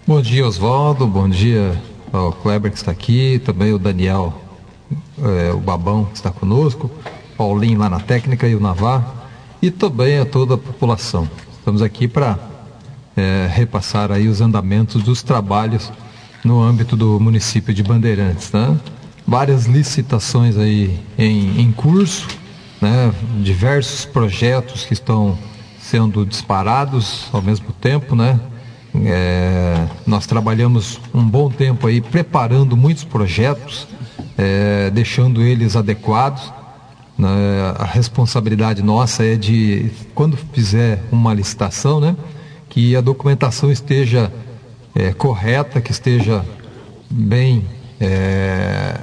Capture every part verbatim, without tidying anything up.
Bom dia, Oswaldo, bom dia ao Kleber que está aqui, também o Daniel, é, o Babão que está conosco, Paulinho lá na técnica e o Navar, e também a toda a população. Estamos aqui para é, repassar aí os andamentos dos trabalhos no âmbito do município de Bandeirantes, né? Várias licitações aí em, em curso, né? Diversos projetos que estão sendo disparados ao mesmo tempo, né? É, nós trabalhamos um bom tempo aí preparando muitos projetos, é, deixando eles adequados, né? A responsabilidade nossa é de, quando fizer uma licitação, né? Que a documentação esteja é, correta, que esteja bem é,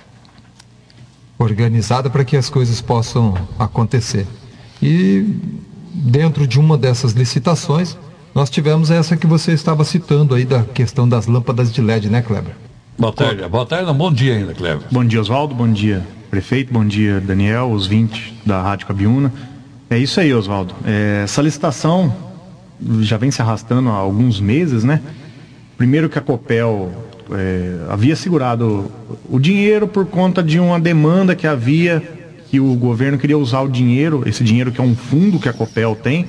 organizada para que as coisas possam acontecer. E dentro de uma dessas licitações, nós tivemos essa que você estava citando aí, da questão das lâmpadas de L E D, né, Kleber? Boa tarde, boa tarde, não, bom dia ainda, Kleber. Bom dia, Oswaldo, bom dia, prefeito, bom dia, Daniel, os vinte da Rádio Cabiúna. É isso aí, Oswaldo. É, essa licitação já vem se arrastando há alguns meses, né? Primeiro que a Copel é, havia segurado o dinheiro por conta de uma demanda que havia, que o governo queria usar o dinheiro, esse dinheiro que é um fundo que a Copel tem,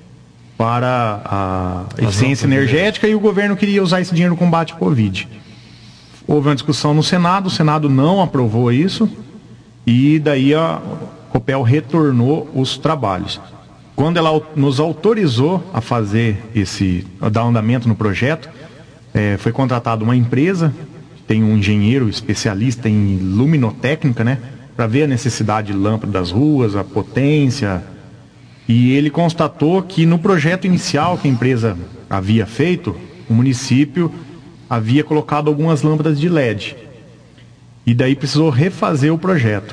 para a eficiência energética, e o governo queria usar esse dinheiro no combate à Covid. Houve uma discussão no Senado, o Senado não aprovou isso, e daí a Copel retornou os trabalhos. Quando ela nos autorizou a fazer esse, a dar andamento no projeto, é, foi contratada uma empresa, tem um engenheiro especialista em luminotécnica, né, para ver a necessidade de lâmpada das ruas, a potência. E ele constatou que no projeto inicial que a empresa havia feito, o município havia colocado algumas lâmpadas de L E D. E daí precisou refazer o projeto.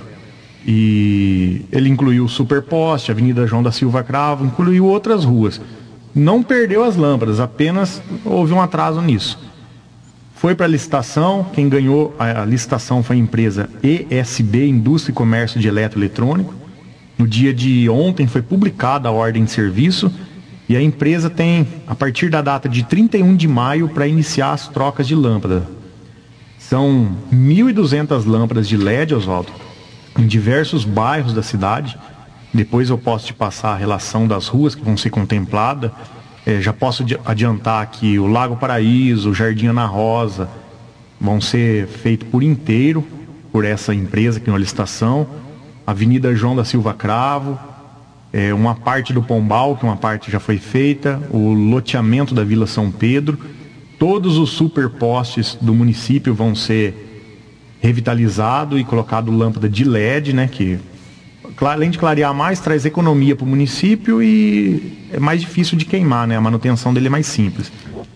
E ele incluiu o Superposte, Avenida João da Silva Cravo, incluiu outras ruas. Não perdeu as lâmpadas, apenas houve um atraso nisso. Foi para a licitação, quem ganhou a licitação foi a empresa E S B, Indústria e Comércio de Eletroeletrônico. No dia de ontem foi publicada a ordem de serviço e a empresa tem, a partir da data de trinta e um de maio, para iniciar as trocas de lâmpada. São mil e duzentas lâmpadas de L E D, Oswaldo, em diversos bairros da cidade. Depois eu posso te passar a relação das ruas que vão ser contempladas. É, já posso adiantar que o Lago Paraíso, o Jardim Ana Rosa, vão ser feitos por inteiro por essa empresa que é uma licitação. Avenida João da Silva Cravo, é, uma parte do Pombal, que uma parte já foi feita, o loteamento da Vila São Pedro, todos os superpostes do município vão ser revitalizados e colocado lâmpada de L E D, né, que além de clarear mais, traz economia para o município e é mais difícil de queimar, né, a manutenção dele é mais simples.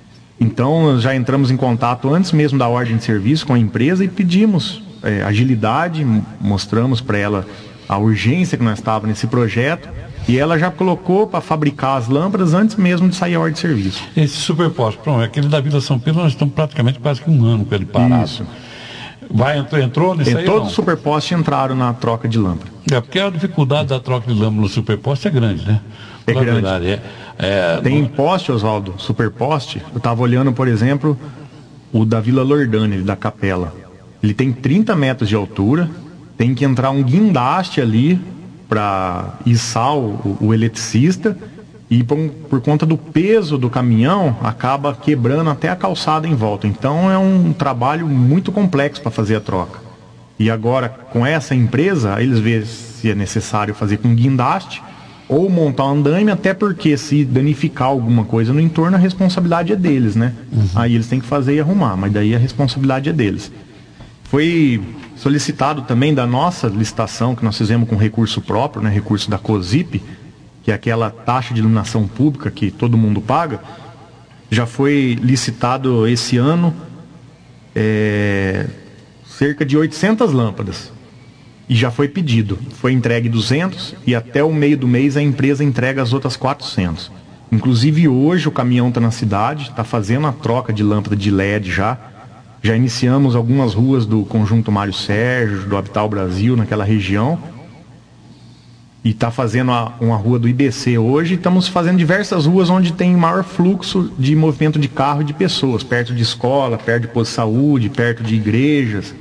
Então já entramos em contato antes mesmo da ordem de serviço com a empresa e pedimos É, agilidade, mostramos para ela a urgência que nós estávamos nesse projeto, e ela já colocou para fabricar as lâmpadas antes mesmo de sair a ordem de serviço. Esse superposto, pronto, aquele da Vila São Pedro, nós estamos praticamente quase que um ano com ele parado. Isso. Vai, entrou, entrou nisso aí? Todos os superpostes entraram na troca de lâmpada. É, porque a dificuldade da troca de lâmpada no superposte é grande, né? É Na grande. Verdade, é, é, Tem não... poste, Oswaldo, superposte. Eu estava olhando, por exemplo, o da Vila Lordânia, da Capela. Ele tem trinta metros de altura, tem que entrar um guindaste ali para içar o, o eletricista, e por, por conta do peso do caminhão, acaba quebrando até a calçada em volta. Então é um trabalho muito complexo para fazer a troca. E agora, com essa empresa, eles vê se é necessário fazer com guindaste ou montar um andaime, até porque se danificar alguma coisa no entorno, a responsabilidade é deles, né? Uhum. Aí eles têm que fazer e arrumar, mas daí a responsabilidade é deles. Foi solicitado também da nossa licitação, que nós fizemos com recurso próprio, né, recurso da COSIP, que é aquela taxa de iluminação pública que todo mundo paga. Já foi licitado esse ano é, cerca de oitocentas lâmpadas. E já foi pedido. Foi entregue duzentos e até o meio do mês a empresa entrega as outras quatrocentas. Inclusive hoje o caminhão está na cidade, está fazendo a troca de lâmpada de L E D já. Já iniciamos algumas ruas do Conjunto Mário Sérgio, do Habitat Brasil, naquela região. e está fazendo a, uma rua do I B C hoje. Estamos fazendo diversas ruas onde tem maior fluxo de movimento de carro e de pessoas, perto de escola, perto de posto de saúde, perto de igrejas.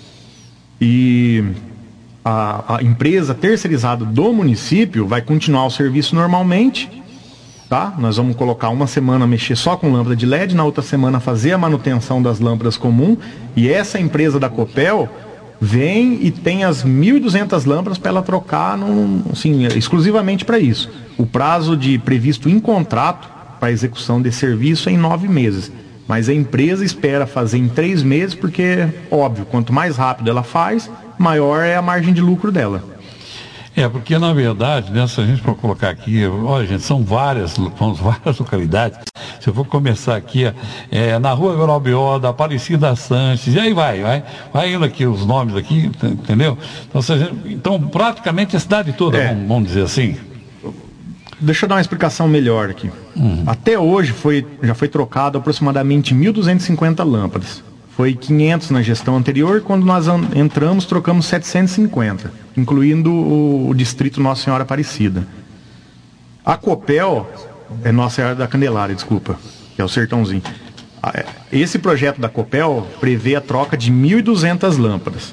E a, a empresa terceirizada do município vai continuar o serviço normalmente, tá? Nós vamos colocar uma semana mexer só com lâmpada de L E D, na outra semana fazer a manutenção das lâmpadas comuns, e essa empresa da Copel vem e tem as mil e duzentas lâmpadas para ela trocar num, assim, exclusivamente para isso. O prazo de previsto em contrato para execução desse serviço é em nove meses. Mas a empresa espera fazer em três meses porque, óbvio, quanto mais rápido ela faz, maior é a margem de lucro dela. É, porque na verdade, né, se a gente for colocar aqui, olha gente, são várias, são várias localidades. Se eu for começar aqui, é, na rua Veralbió, da Aparecida Sanches, e aí vai, vai, vai indo aqui os nomes aqui, entendeu? Então, se a gente, então praticamente a cidade toda, é. vamos, vamos dizer assim. Deixa eu dar uma explicação melhor aqui. Uhum. Até hoje foi, já foi trocado aproximadamente mil duzentas e cinquenta lâmpadas. Foi quinhentos na gestão anterior, quando nós entramos trocamos setecentos e cinquenta, incluindo o, o distrito Nossa Senhora Aparecida. A Copel, é Nossa Senhora da Candelária, desculpa, que é o Sertãozinho. Esse projeto da Copel prevê a troca de mil e duzentas lâmpadas.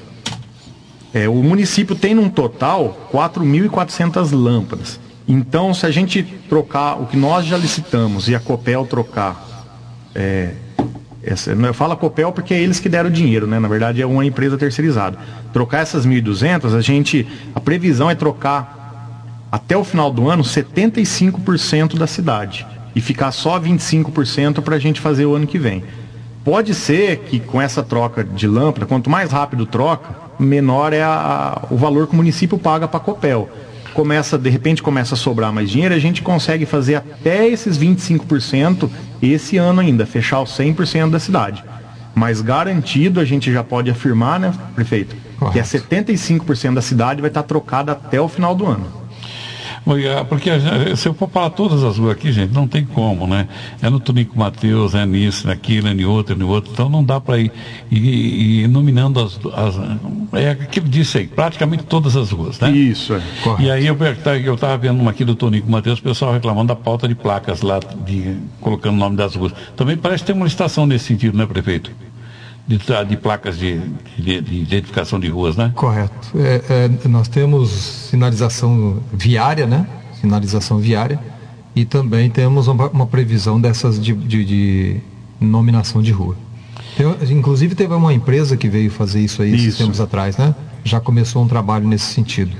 É, o município tem num total quatro mil e quatrocentas lâmpadas. Então, se a gente trocar o que nós já licitamos e a Copel trocar, é, essa, eu falo a Copel porque é eles que deram o dinheiro, né? Na verdade é uma empresa terceirizada. Trocar essas mil e duzentas, a gente, a previsão é trocar até o final do ano setenta e cinco por cento da cidade e ficar só vinte e cinco por cento para a gente fazer o ano que vem. Pode ser que com essa troca de lâmpada, quanto mais rápido troca, menor é a, a, o valor que o município paga para a Copel. Começa, de repente começa a sobrar mais dinheiro, a gente consegue fazer até esses vinte e cinco por cento esse ano ainda, fechar os cem por cento da cidade. Mas garantido, a gente já pode afirmar, né, prefeito, correto, que é setenta e cinco por cento da cidade vai estar trocada até o final do ano. Porque se eu for falar todas as ruas aqui, gente, não tem como, né? É no Tonico Mateus, é nisso, naquilo, é em outro, é em outro. Então não dá para ir, ir, ir nominando as, as... É aquilo que disse aí, praticamente todas as ruas, né? Isso, é. Correto. E aí eu estava vendo uma aqui do Tonico Mateus, o pessoal reclamando da pauta de placas lá, de, colocando o nome das ruas. Também parece que tem uma licitação nesse sentido, né, prefeito? De, de placas de, de, de identificação de ruas, né? Correto. É, é, nós temos sinalização viária, né? Sinalização viária. E também temos uma, uma previsão dessas de, de, de nominação de rua. Tem, inclusive teve uma empresa que veio fazer isso aí esses tempos atrás, né? Já começou um trabalho nesse sentido.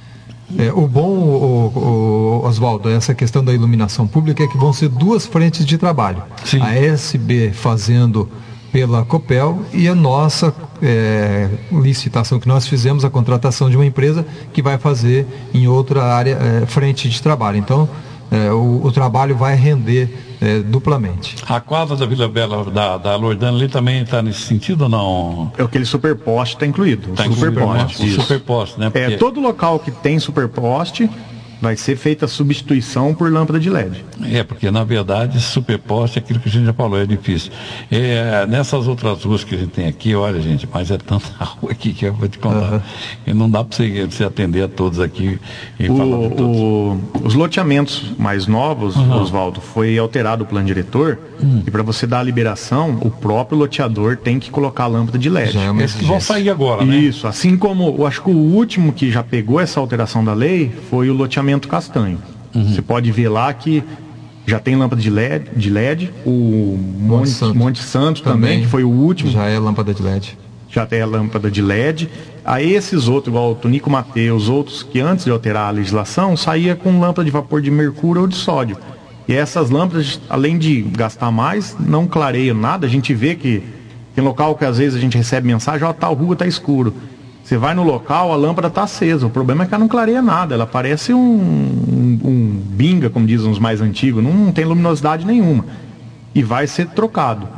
É, o bom, o, o, Oswaldo, essa questão da iluminação pública é que vão ser duas frentes de trabalho. Sim. A S B fazendo pela Copel e a nossa é, licitação que nós fizemos, a contratação de uma empresa que vai fazer em outra área, é, frente de trabalho. Então, é, o, o trabalho vai render é, duplamente. A quadra da Vila Bela, da, da Lordana ali também está nesse sentido ou não? É aquele superposte está incluído. Está superposte. O superposte, né? Porque... É, todo local que tem superposte vai ser feita a substituição por lâmpada de L E D. É, porque na verdade superposte é aquilo que a gente já falou, é difícil. É, nessas outras ruas que a gente tem aqui, olha gente, mas é tanta rua aqui que eu vou te contar. Uhum. E não dá para você, você atender a todos aqui e o, falar todos. O, os loteamentos mais novos, uhum, Oswaldo, foi alterado o plano diretor, uhum, e para você dar a liberação, o próprio loteador tem que colocar a lâmpada de L E D. É Esses que vão sair agora, né? Isso, assim como, eu acho que o último que já pegou essa alteração da lei foi o loteamento Castanho. Uhum. Você pode ver lá que já tem lâmpada de L E D, de L E D, o Monte Santo, Monte Santo também, também, que foi o último. Já é lâmpada de L E D. Já tem a lâmpada de L E D. A esses outros, igual o Tonico Mateus, outros que antes de alterar a legislação, saía com lâmpada de vapor de mercúrio ou de sódio. E essas lâmpadas, além de gastar mais, não clareiam nada. A gente vê que tem local que às vezes a gente recebe mensagem, ó, tal rua tá escuro. Você vai no local, a lâmpada está acesa. O problema é que ela não clareia nada. Ela parece um, um, um binga, como dizem os mais antigos. Não, não tem luminosidade nenhuma. E vai ser trocado.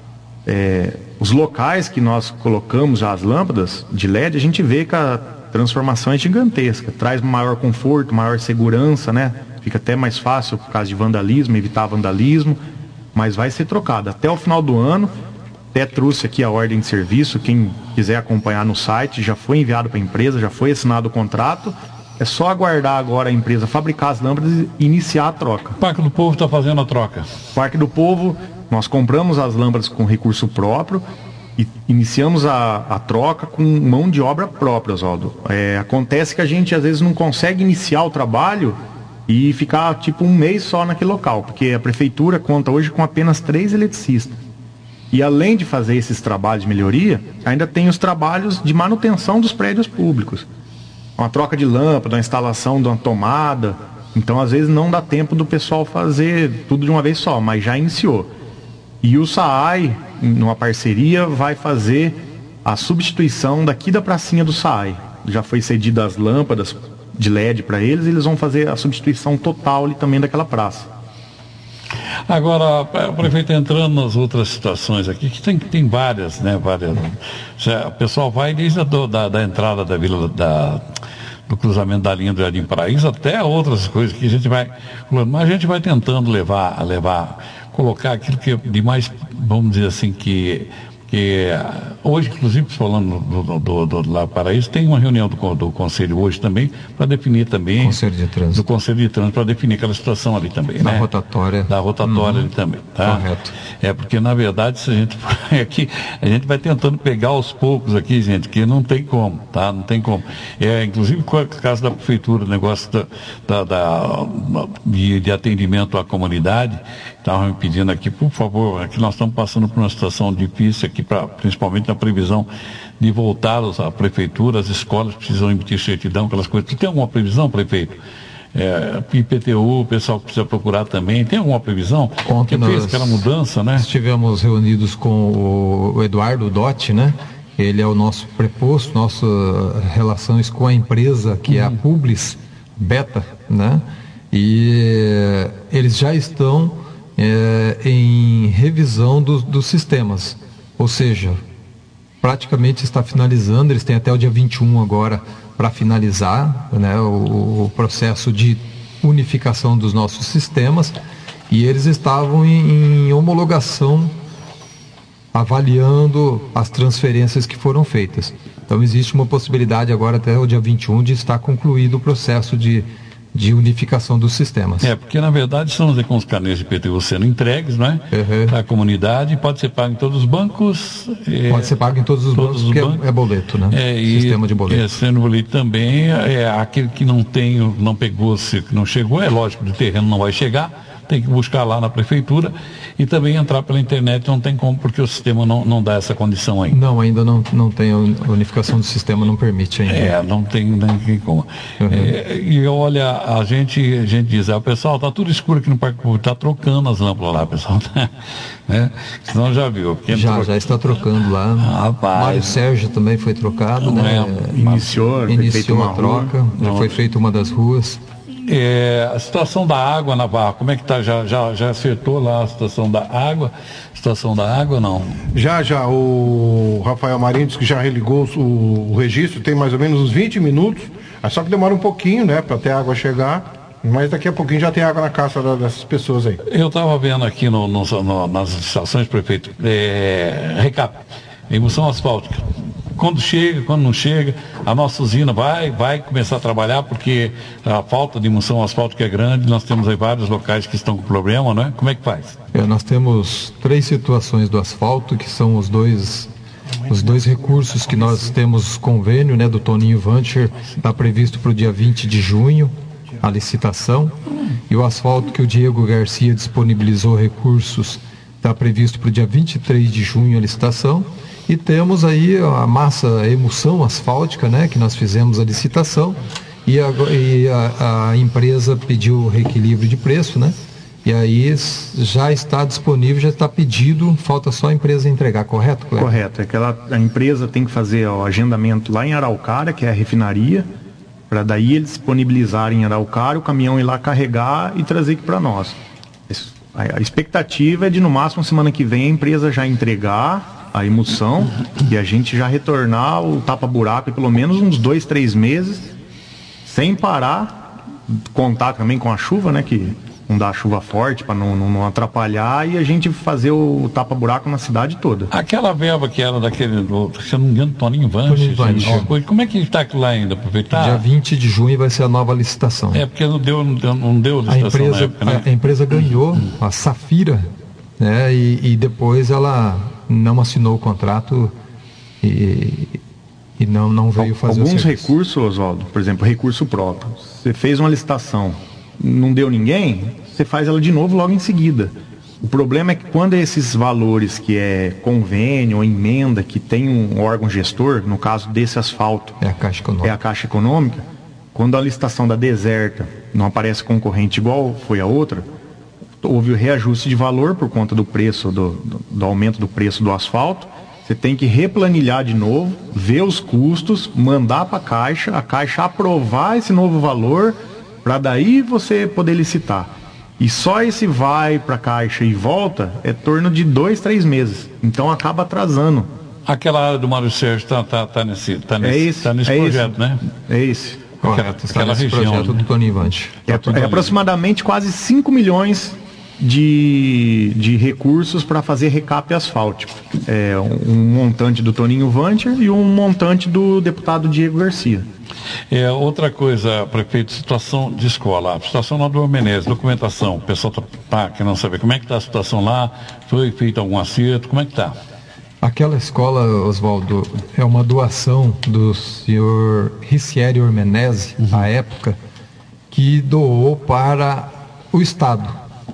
É, os locais que nós colocamos já as lâmpadas de L E D, a gente vê que a transformação é gigantesca. Traz maior conforto, maior segurança, né? Fica até mais fácil por causa de vandalismo, evitar vandalismo. Mas vai ser trocado. Até o final do ano... Até trouxe aqui a ordem de serviço, quem quiser acompanhar no site, já foi enviado para a empresa, já foi assinado o contrato. É só aguardar agora a empresa fabricar as lâmpadas e iniciar a troca. O Parque do Povo está fazendo a troca. Parque do Povo, nós compramos as lâmpadas com recurso próprio e iniciamos a, a troca com mão de obra própria, Oswaldo. É, acontece que a gente às vezes não consegue iniciar o trabalho e ficar tipo um mês só naquele local, porque a prefeitura conta hoje com apenas três eletricistas. E além de fazer esses trabalhos de melhoria, ainda tem os trabalhos de manutenção dos prédios públicos. Uma troca de lâmpada, uma instalação de uma tomada. Então, às vezes, não dá tempo do pessoal fazer tudo de uma vez só, mas já iniciou. E o SAAI, numa parceria, vai fazer a substituição daqui da pracinha do SAAI. Já foi cedida as lâmpadas de L E D para eles, e eles vão fazer a substituição total ali também daquela praça. Agora, o prefeito, entrando nas outras situações aqui, que tem, tem várias, né? Várias. O pessoal vai desde a do, da, da entrada da vila, da, do cruzamento da linha do Jardim Paraíso até outras coisas que a gente vai. Mas a gente vai tentando levar, levar, colocar aquilo que de mais, vamos dizer assim, que. que hoje, inclusive, falando do, do, do, do lá Paraíso, tem uma reunião do, do Conselho hoje também, para definir também. Conselho de Trânsito. Do Conselho de Trânsito, para definir aquela situação ali também. Da né? rotatória. Da rotatória uhum. ali também. Tá? Correto. É porque, na verdade, se a gente aqui, a gente vai tentando pegar aos poucos aqui, gente, que não tem como, tá? Não tem como. É, inclusive, com o caso da prefeitura, o negócio da, da, da de, de atendimento à comunidade, estavam me pedindo aqui, por favor, aqui nós estamos passando por uma situação difícil aqui, pra, principalmente na previsão de voltar à prefeitura, as escolas precisam emitir certidão, aquelas coisas. Tem alguma previsão, prefeito? É, I P T U, o pessoal que precisa procurar também, tem alguma previsão? Ontem que fez aquela mudança, né? Estivemos reunidos com o Eduardo Dotti, né? Ele é o nosso preposto, nossas relações com a empresa que uhum. é a Publis Beta, né? E eles já estão é, em revisão do, dos sistemas, ou seja, praticamente está finalizando, eles têm até o dia vinte e um agora para finalizar, né, o, o processo de unificação dos nossos sistemas, e eles estavam em, em homologação, avaliando as transferências que foram feitas. Então existe uma possibilidade agora até o dia vinte e um de estar concluído o processo de de unificação dos sistemas. É, porque na verdade estamos com os carnês de I P T U sendo entregues, não é? Uhum. À comunidade, pode ser pago em todos os bancos. É, pode ser pago em todos os todos bancos, os porque bancos. É, é boleto, né? É, e, sistema de boleto. É, sendo boleto também, é aquele que não tem, não pegou, se não chegou, é lógico, do terreno não vai chegar, tem que buscar lá na prefeitura e também entrar pela internet, não tem como, porque o sistema não, não dá essa condição ainda. Não, ainda não, não tem, a unificação do sistema não permite ainda. É, não tem, não tem como. Uhum. É, e olha, a gente, a gente diz, ah, pessoal, tá tudo escuro aqui no Parque Público, tá trocando as lâmpadas lá, pessoal. né? Senão já viu. Já, troca... já está trocando lá. Rapaz. Mário Sérgio também foi trocado, né? É, iniciou, iniciou a troca, rua. já foi feita uma das ruas. É, a situação da água na Barra, como é que está? Já, já, já acertou lá a situação da água? Situação da água, não? Já, já. O Rafael Marinho disse que já religou o, o registro, tem mais ou menos uns vinte minutos, só que demora um pouquinho, né, para até a água chegar, mas daqui a pouquinho já tem água na casa da, dessas pessoas aí. Eu estava vendo aqui no, no, no, nas estações, prefeito, é, recap, emulsão asfáltica. Quando chega, quando não chega, a nossa usina vai, vai começar a trabalhar, porque a falta de emulsão asfáltica é grande, nós temos aí vários locais que estão com problema, não é? Como é que faz? É, nós temos três situações do asfalto, que são os dois, os dois recursos que nós temos convênio, né, do Toninho Vancher, está previsto para o dia vinte de junho, a licitação, e o asfalto que o Diego Garcia disponibilizou recursos, está previsto para o dia vinte e três de junho a licitação. E temos aí a massa, a emulsão asfáltica, né, que nós fizemos a licitação, e a, e a, a empresa pediu reequilíbrio de preço, né? E aí já está disponível, já está pedido, falta só a empresa entregar, correto, Cleber? Correto, é que ela, a empresa tem que fazer o agendamento lá em Araucária, que é a refinaria, para daí eles disponibilizarem em Araucária, o caminhão ir lá carregar e trazer aqui para nós. A expectativa é de no máximo semana que vem a empresa já entregar a emulsão e a gente já retornar o tapa-buraco em pelo menos uns dois, três meses, sem parar, contar também com a chuva, né, que não dar chuva forte, para não, não, não atrapalhar, e a gente fazer o, o tapa-buraco na cidade toda. Aquela verba que era daquele, do, se eu não me engano, Toninho Toninho Vanches, Vanches. como é que está aquilo lá ainda, prefeito? Tá. Dia vinte de junho vai ser a nova licitação. É, porque não deu, não deu, não deu A licitação empresa, na época, né? a, a empresa ganhou a Safira, né, e, e depois ela não assinou o contrato e, e não, não veio fazer Alguns o serviço. recursos, Oswaldo, por exemplo, recurso próprio. Você fez uma licitação, não deu ninguém, você faz ela de novo logo em seguida. O problema é que quando esses valores que é convênio ou emenda, que tem um órgão gestor, no caso desse asfalto, É a Caixa Econômica. é a Caixa Econômica, quando a licitação da Deserta não aparece concorrente igual foi a outra, houve o reajuste de valor por conta do preço, do, do, do aumento do preço do asfalto. Você tem que replanilhar de novo, ver os custos, mandar para a Caixa, a Caixa aprovar esse novo valor, para daí você poder licitar. E só esse vai para a Caixa e volta é torno de dois, três meses. Então acaba atrasando. Aquela área do Mário Sérgio está tá, tá nesse, tá nesse, É esse, tá nesse é projeto, esse, né? É esse. Correto, está aquela nesse região, projeto né? do Toninho Vanches. É, tudo é ali. aproximadamente quase cinco milhões de, de recursos para fazer recap asfáltico. É um, um montante do Toninho Vancher e um montante do deputado Diego Garcia. É, outra coisa, prefeito, situação de escola, a situação lá do Menezes, documentação, o pessoal está tá querendo saber como é que está a situação lá, foi feito algum acerto, como é que está? Aquela escola, Oswaldo, é uma doação do senhor Ricieri Ormenese, uhum. à época, que doou para o Estado.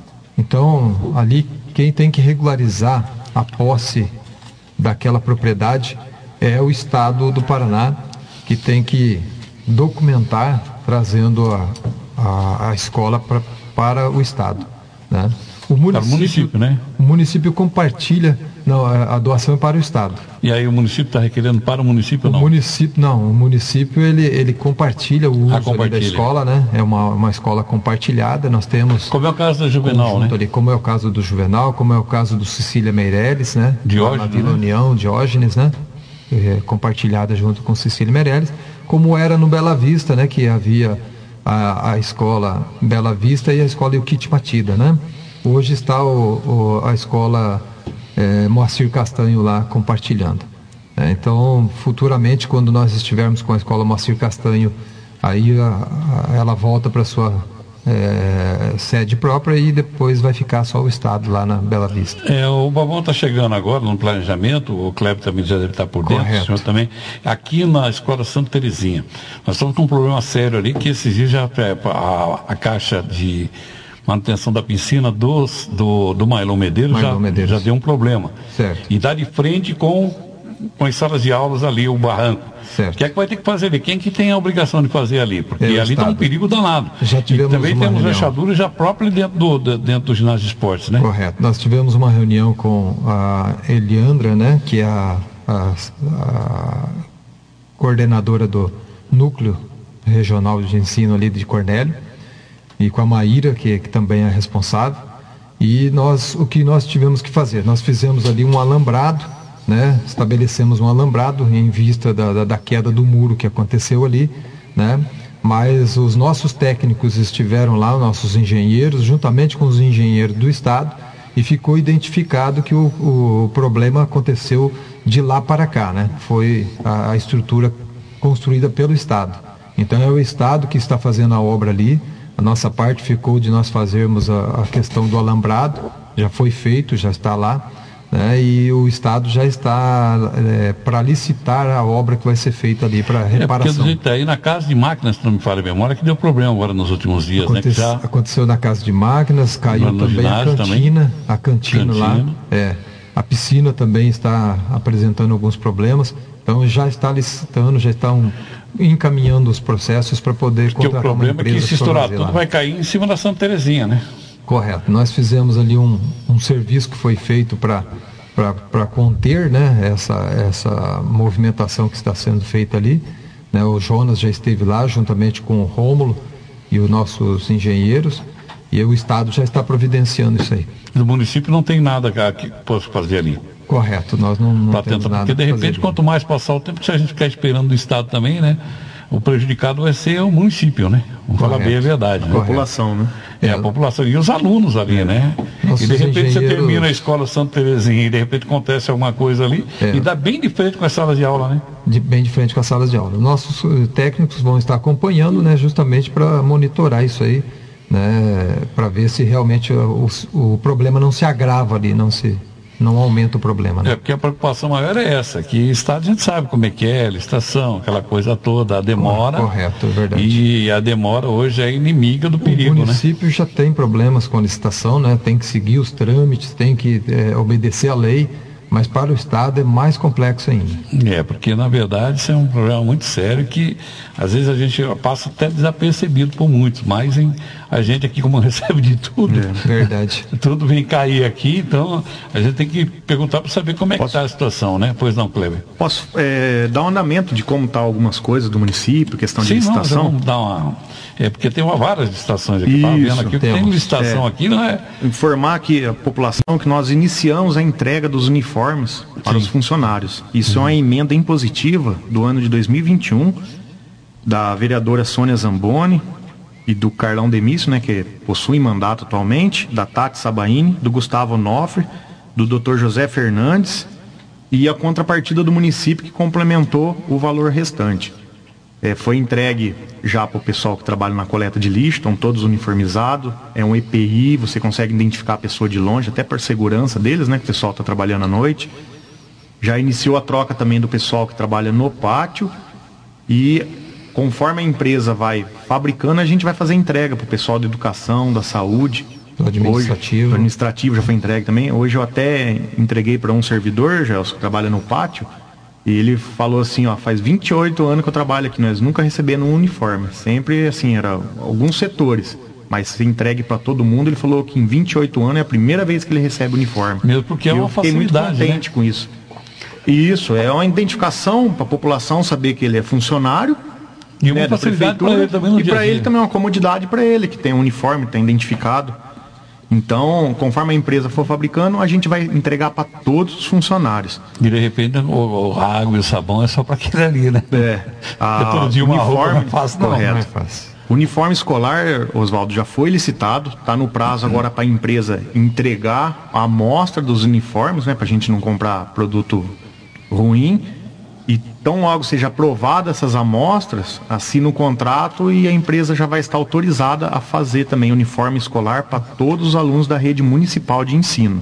Então, ali, quem tem que regularizar a posse daquela propriedade é o Estado do Paraná, que tem que documentar, trazendo a, a, a escola pra, para o Estado, né? O município, para o município, né? O município compartilha, não, a doação é para o Estado. E aí o município está requerendo para o município ou não? O município, não, o município ele, ele compartilha o uso ah, ali compartilha. da escola, né? É uma, uma escola compartilhada, nós temos... Como é o caso da Juvenal, né? Ali, como é o caso do Juvenal, como é o caso do Cecília Meirelles, né? Diógenes, na Vila né? União, Diógenes, né? É, compartilhada junto com Cecília Meirelles, como era no Bela Vista, né? Que havia a, a escola Bela Vista e a escola Euquite Matida, né? Hoje está o, o, a escola é, Moacir Castanho lá compartilhando. É, então, futuramente, quando nós estivermos com a escola Moacir Castanho, aí a, a, ela volta para sua é, sede própria e depois vai ficar só o Estado lá na Bela Vista. É, o Babão está chegando agora no planejamento, o Kleber também já deve estar por dentro, Correto. o senhor também, aqui na Escola Santa Terezinha. Nós estamos com um problema sério ali, que esses dias já a, a caixa de manutenção da piscina dos, do, do Mailon Medeiros, Mailon já, Medeiros já deu um problema. Certo. E dá de frente com, com as salas de aulas ali, o barranco. Certo. O que é que vai ter que fazer ali? Quem que tem a obrigação de fazer ali? Porque É, ali está um perigo danado. Já tivemos e também uma temos reunião. rachaduras já próprias dentro do, de, dentro do ginásio de esportes, né? Correto. Nós tivemos uma reunião com a Eliandra, né? Que é a, a, a coordenadora do Núcleo Regional de Ensino ali de Cornélio, e com a Maíra, que, que também é responsável. E nós, o que nós tivemos que fazer? Nós fizemos ali um alambrado, né? Estabelecemos um alambrado em vista da, da, da queda do muro que aconteceu ali, né? Mas os nossos técnicos estiveram lá, nossos engenheiros, juntamente com os engenheiros do Estado, e ficou identificado que o, o problema aconteceu de lá para cá, né? Foi a, a estrutura construída pelo Estado. Então é o Estado que está fazendo a obra ali. A nossa parte ficou de nós fazermos a, a questão do alambrado, já foi feito, já está lá, né? E o Estado já está é, para licitar a obra que vai ser feita ali para reparação. É porque do jeito aí na casa de máquinas, se não me falha a memória, que deu problema agora nos últimos dias, Aconte né? Que já... Aconteceu na casa de máquinas, caiu no também a cantina, também. a cantina, Cantina. lá, é, a piscina também está apresentando alguns problemas, então já está licitando, já estão encaminhando os processos para poder Porque o contratar uma problema é empresa que se para estourar fazer tudo lá. vai cair em cima da Santa Terezinha, né? Correto. Nós fizemos ali um, um serviço que foi feito para para conter, né, essa, essa movimentação que está sendo feita ali, né? O Jonas já esteve lá juntamente com o Rômulo e os nossos engenheiros, e o Estado já está providenciando isso aí. Do município não tem nada que possa fazer ali. Correto, nós não, não Pra temos tentar, nada porque de pra repente, fazer. quanto mais passar o tempo, se a gente ficar esperando do Estado também, né? o prejudicado vai ser o município, né? Vamos falar bem a verdade. A né? população, né? É, a população e os alunos ali, né? Nossos e de repente engenheiros... você termina a escola Santa Terezinha e de repente acontece alguma coisa ali É. e dá bem de frente com as salas de aula, né? De, bem de frente com as salas de aula. Nossos uh, técnicos vão estar acompanhando, né, justamente para monitorar isso aí, né, para ver se realmente o, o, o problema não se agrava ali, não se não aumenta o problema. Né? É, porque a preocupação maior é essa, que estado a gente sabe como é que é, licitação, aquela coisa toda, a demora. Correto, é verdade. E a demora hoje é inimiga do perigo, o né? município já tem problemas com a licitação, né? Tem que seguir os trâmites, tem que é, obedecer à lei, mas para o Estado é mais complexo ainda. É, porque na verdade isso é um problema muito sério que às vezes a gente passa até desapercebido por muitos, mas em, a gente aqui como recebe de tudo, É, verdade. tudo vem cair aqui, então a gente tem que perguntar para saber como é que está a situação, né? Pois não, Kleber? Posso é, dar um andamento de como estão algumas coisas do município, questão de Sim, não, licitação? vamos dar uma... É porque tem uma, várias licitações aqui, tá Isso, vendo aqui, tem temos. licitação É. aqui, não é? Informar aqui a população que nós iniciamos a entrega dos uniformes para Sim. os funcionários. Isso é uma emenda impositiva do ano de dois mil e vinte e um, da vereadora Sônia Zamboni e do Carlão Demício, né, que possui mandato atualmente, da Tati Sabaini, do Gustavo Onofre, do doutor José Fernandes e a contrapartida do município que complementou o valor restante. É, foi entregue já para o pessoal que trabalha na coleta de lixo, estão todos uniformizados, é um E P I, você consegue identificar a pessoa de longe, até por segurança deles, né, que o pessoal está trabalhando à noite. Já iniciou a troca também do pessoal que trabalha no pátio e conforme a empresa vai fabricando, a gente vai fazer entrega para o pessoal da educação, da saúde. Do administrativo. Hoje, o administrativo já foi entregue também. Hoje eu até entreguei para um servidor, Gelson, que trabalha no pátio, e ele falou assim, ó, faz vinte e oito anos que eu trabalho aqui, nós nunca recebemos um uniforme. Sempre, assim, era alguns setores, mas se entregue para todo mundo. Ele falou que em vinte e oito anos é a primeira vez que ele recebe uniforme. Mesmo porque é E uma eu fiquei muito facilidade, contente né? com isso. Isso, é uma identificação para a população saber que ele é funcionário. E uma né, da facilidade para prefeitura, ele também no e dia a para dia. ele também é uma comodidade para ele, que tem um uniforme, tem identificado. Então, conforme a empresa for fabricando, a gente vai entregar para todos os funcionários. E de repente o, o a água e o sabão é só para aquele ali, né? É, a, Porque todo dia uma roupa uniforme, não é fácil, não. correto. Não é fácil. O uniforme escolar, Oswaldo, já foi licitado, está no prazo agora para a empresa entregar a amostra dos uniformes, né, para a gente não comprar produto ruim. E tão logo seja aprovada essas amostras, assina o contrato e a empresa já vai estar autorizada a fazer também uniforme escolar para todos os alunos da rede municipal de ensino.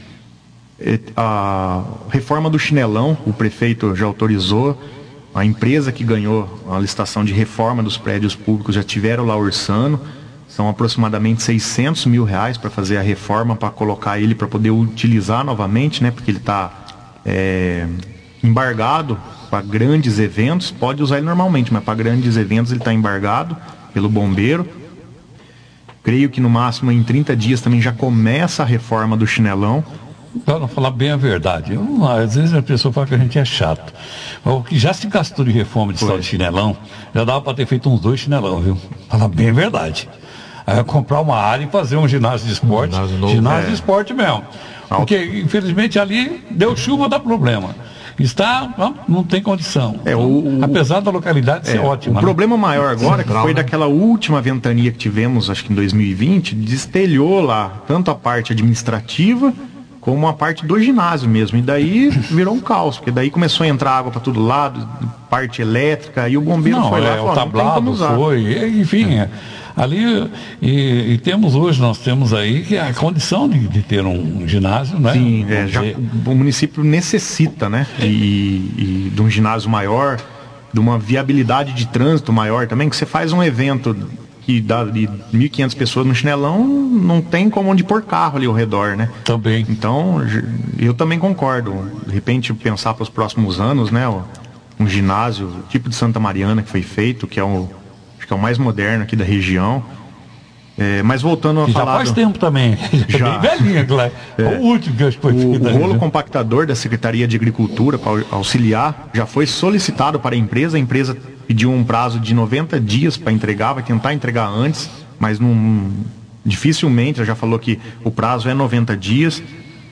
A reforma do chinelão, o prefeito já autorizou, a empresa que ganhou a licitação de reforma dos prédios públicos já tiveram lá orçando, são aproximadamente seiscentos mil reais para fazer a reforma, para colocar ele para poder utilizar novamente, né, porque ele está é, embargado para grandes eventos, pode usar ele normalmente, mas para grandes eventos ele está embargado pelo bombeiro. Creio que no máximo em trinta dias também já começa a reforma do chinelão. Para não falar bem a verdade, eu, às vezes a pessoa fala que a gente é chato. O que já se gastou de reforma de Foi. tal de chinelão, já dava para ter feito uns dois chinelão, viu? Falar bem a verdade. Aí comprar uma área e fazer um ginásio de esporte. ginásio novo, ginásio é. de esporte mesmo. Porque, infelizmente, ali deu chuva, dá problema. Está, não, não tem condição. É, o- o- Apesar da localidade ser É, ótima. o né? problema maior agora, que Central, foi né? daquela última ventania que tivemos, acho que em dois mil e vinte, destelhou lá tanto a parte administrativa como a parte do ginásio mesmo. E daí virou um caos, porque daí começou a entrar água para todo lado, parte elétrica, e o bombeiro Não, foi lá é, e falou, o "Não tem como tablado usar." foi, e, enfim, é. ali, e, e temos hoje, nós temos aí que a condição de, de ter um ginásio, né? Sim, é, Vamos já, dizer, o município necessita, né? E, e de um ginásio maior, de uma viabilidade de trânsito maior também, que você faz um evento que dá de mil e quinhentas pessoas no chinelão, não tem como onde pôr carro ali ao redor, né? também. Então, j- eu também concordo. De repente, pensar para os próximos anos, né? ó, Um ginásio tipo de Santa Mariana que foi feito, que é o, acho que é o mais moderno aqui da região. É, mas voltando a Que já falar faz do- tempo também. Já. Já. É bem velhinha, Cláudio. É. O último que eu acho que foi O, feito o ali, rolo né? compactador da Secretaria de Agricultura para auxiliar já foi solicitado para a empresa. A empresa pediu um prazo de noventa dias para entregar, vai tentar entregar antes, mas não, dificilmente, ela já falou que o prazo é noventa dias.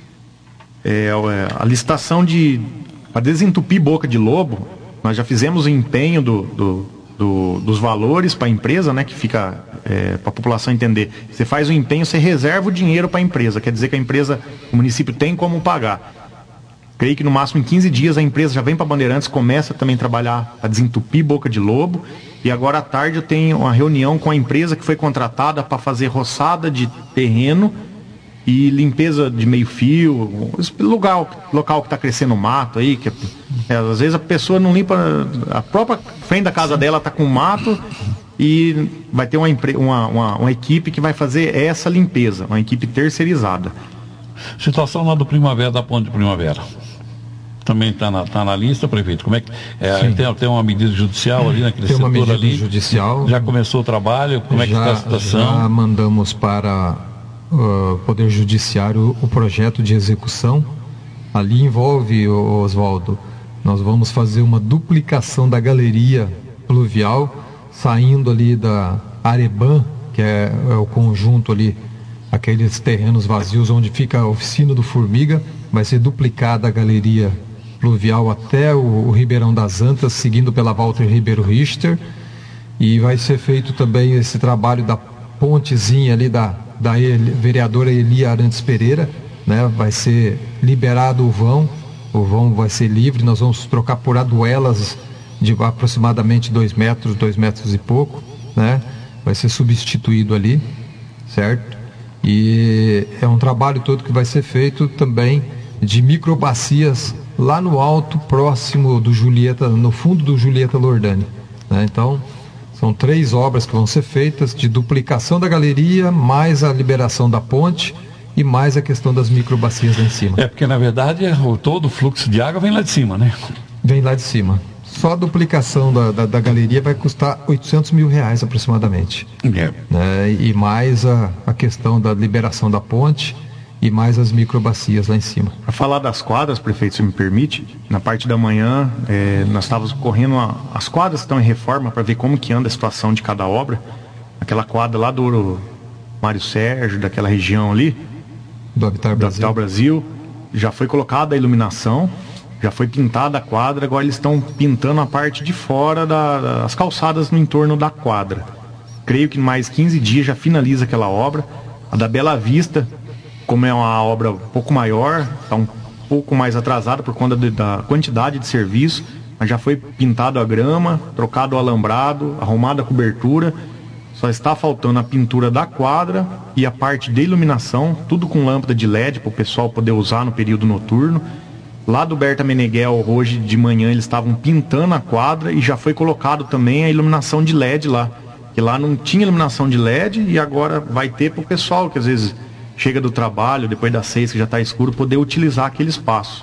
É, é, a licitação de para desentupir boca de lobo, nós já fizemos o empenho do, do, do, dos valores para a empresa, né, que fica é, para a população entender. Você faz o empenho, você reserva o dinheiro para a empresa, quer dizer que a empresa, o município tem como pagar. Creio que no máximo em quinze dias a empresa já vem para Bandeirantes, começa também a trabalhar para desentupir Boca de Lobo. E agora à tarde eu tenho uma reunião com a empresa que foi contratada para fazer roçada de terreno e limpeza de meio fio, lugar, local que está crescendo mato aí, que é, às vezes a pessoa não limpa, a própria frente da casa dela está com mato e vai ter uma, uma, uma, uma equipe que vai fazer essa limpeza, uma equipe terceirizada. Situação lá do Primavera, da Ponte de Primavera. Também está na, tá na lista, prefeito. Como é que é, tem, tem uma medida judicial ali naquele tem setor uma medida ali? Judicial. Já começou o trabalho? Como é que está a situação? Já mandamos para o uh, Poder Judiciário o projeto de execução. Ali envolve, Oswaldo, nós vamos fazer uma duplicação da galeria pluvial, saindo ali da Areban, que é, é o conjunto ali, aqueles terrenos vazios onde fica a oficina do Formiga, vai ser duplicada a galeria pluvial até o, o Ribeirão das Antas, seguindo pela Walter Ribeiro Richter, e vai ser feito também esse trabalho da pontezinha ali da, da Eli, vereadora Elia Arantes Pereira, né? Vai ser liberado o vão, o vão vai ser livre, nós vamos trocar por aduelas de aproximadamente dois metros, dois metros e pouco, né? Vai ser substituído ali, certo? E é um trabalho todo que vai ser feito também de microbacias lá no alto, próximo do Julieta, no fundo do Julieta Lordani, né? Então, são três obras que vão ser feitas de duplicação da galeria, mais a liberação da ponte e mais a questão das microbacias lá em cima. É porque, na verdade, o, todo o fluxo de água vem lá de cima, né? Vem lá de cima. Só a duplicação da, da, da galeria vai custar oitocentos mil reais aproximadamente. É. Né? E mais a, a questão da liberação da ponte e mais as microbacias lá em cima. Para falar das quadras, prefeito, se me permite, na parte da manhã é, nós estávamos correndo a, as quadras que estão em reforma para ver como que anda a situação de cada obra. Aquela quadra lá do Mário Sérgio, daquela região ali, do Habitat do Brasil. Habitat Brasil, já foi colocada a iluminação, já foi pintada a quadra, agora eles estão pintando a parte de fora da, das calçadas no entorno da quadra. Creio que em mais quinze dias já finaliza aquela obra. A da Bela Vista, como é uma obra um pouco maior, está um pouco mais atrasada por conta de, da quantidade de serviço, mas já foi pintado a grama, trocado o alambrado, arrumada a cobertura. Só está faltando a pintura da quadra e a parte de iluminação, tudo com lâmpada de L E D para o pessoal poder usar no período noturno. Lá do Berta Meneghel, hoje de manhã, eles estavam pintando a quadra e já foi colocado também a iluminação de L E D lá. Que lá não tinha iluminação de L E D e agora vai ter para o pessoal que às vezes chega do trabalho, depois das seis que já está escuro, poder utilizar aquele espaço.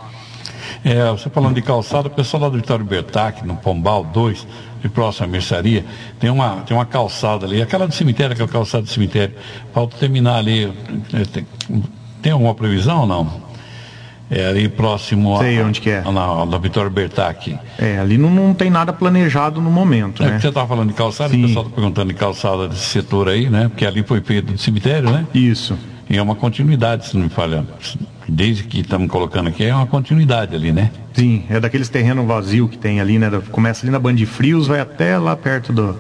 É, você falando de calçada, o pessoal lá do Vitório Bertac, no Pombal dois, de próxima à mercearia, tem uma, tem uma calçada ali, aquela do cemitério, aquela calçada do cemitério. Falta terminar ali. Tem, tem alguma previsão ou não? É ali próximo Sei a, onde que é. Na, na Vitório Bertac. É, ali não, não tem nada planejado no momento, é né? Você estava falando de calçada, Sim. O pessoal está perguntando de calçada desse setor aí, né? Porque ali foi feito do cemitério, né? Isso. E é uma continuidade, se não me falha. Desde que estamos colocando aqui, é uma continuidade ali, né? Sim, é daqueles terrenos vazios que tem ali, né? Começa ali na Band de Frios, vai até lá perto do,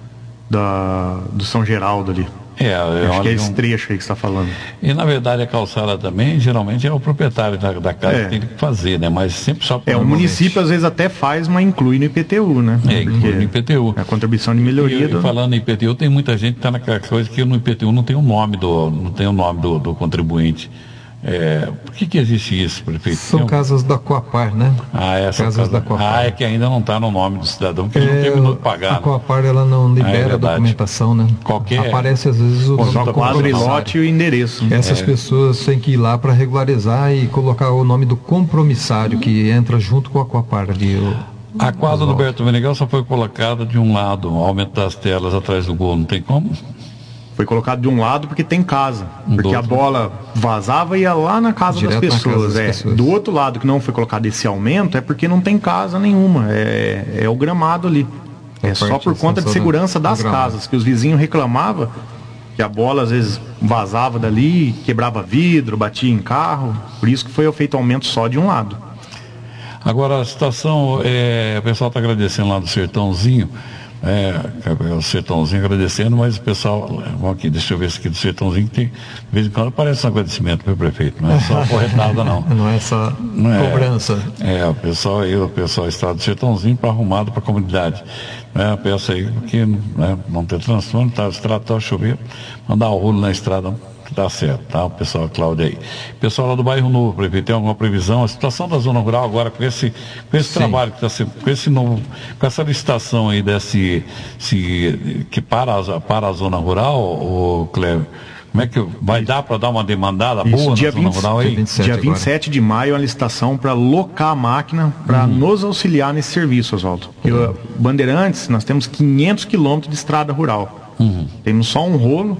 da, do São Geraldo ali. É, acho que é esse um... trecho aí que você está falando. E na verdade a calçada também, geralmente é o proprietário da, da casa é. que tem que fazer, né? Mas sempre só É, o município às vezes até faz, mas inclui no I P T U, né? É, inclui no I P T U. É a contribuição de melhoria. E, do... e falando em I P T U, tem muita gente que está naquela coisa que no I P T U não tem o nome do, não tem o nome do, do contribuinte. É, por que que existe isso, prefeito? São um... casas da Coapar, né? Ah, é, casas casa... da Coapar. Ah, é que ainda não está no nome do cidadão, porque é, ele não terminou de pagar. A Coapar, ela não libera ah, é a documentação, né? Qualquer... Aparece às vezes o Pô, nome só do quadro e lote e o endereço. Essas é. pessoas têm que ir lá para regularizar e colocar o nome do compromissário que entra junto com a Coapar ali. O... A quadra do Berto Meneghel só foi colocada de um lado, aumentar as telas atrás do gol, não tem como? Foi colocado de um lado porque tem casa. Porque do a bola vazava e ia lá na casa Direto das pessoas. casa das é. pessoas. Do outro lado que não foi colocado esse aumento é porque não tem casa nenhuma. É, é o gramado ali. É, é só por conta de segurança das casas. Que os vizinhos reclamavam que a bola às vezes vazava dali, quebrava vidro, batia em carro. Por isso que foi feito aumento só de um lado. Agora a situação, é, o pessoal está agradecendo lá do Sertãozinho. É, o Sertãozinho agradecendo, mas o pessoal, vamos aqui, deixa eu ver se aqui do Sertãozinho tem, de vez em quando aparece um agradecimento para o prefeito, não é só corretada não. Não é só não é, cobrança. É, o pessoal aí, o pessoal está do Sertãozinho para arrumado para a comunidade. É, peço aí que né, não ter transtorno, tá, a estrada está chover, mandar o rolo na estrada. Tá certo, tá? O pessoal, Cláudio aí. Pessoal lá do Bairro Novo, prefeito, tem alguma previsão? A situação da zona rural agora, com esse, com esse trabalho que está sendo, com esse novo, com essa licitação aí desse, se, que para a, para a zona rural, o Cléber, como é que vai dar para dar uma demandada Isso, boa dia na zona vinte, rural aí? Dia vinte e sete, dia vinte e sete de maio, a licitação para locar a máquina, para uhum. nos auxiliar nesse serviço, Oswaldo. Uhum. Bandeirantes, nós temos quinhentos quilômetros de estrada rural. Uhum. Temos só um rolo.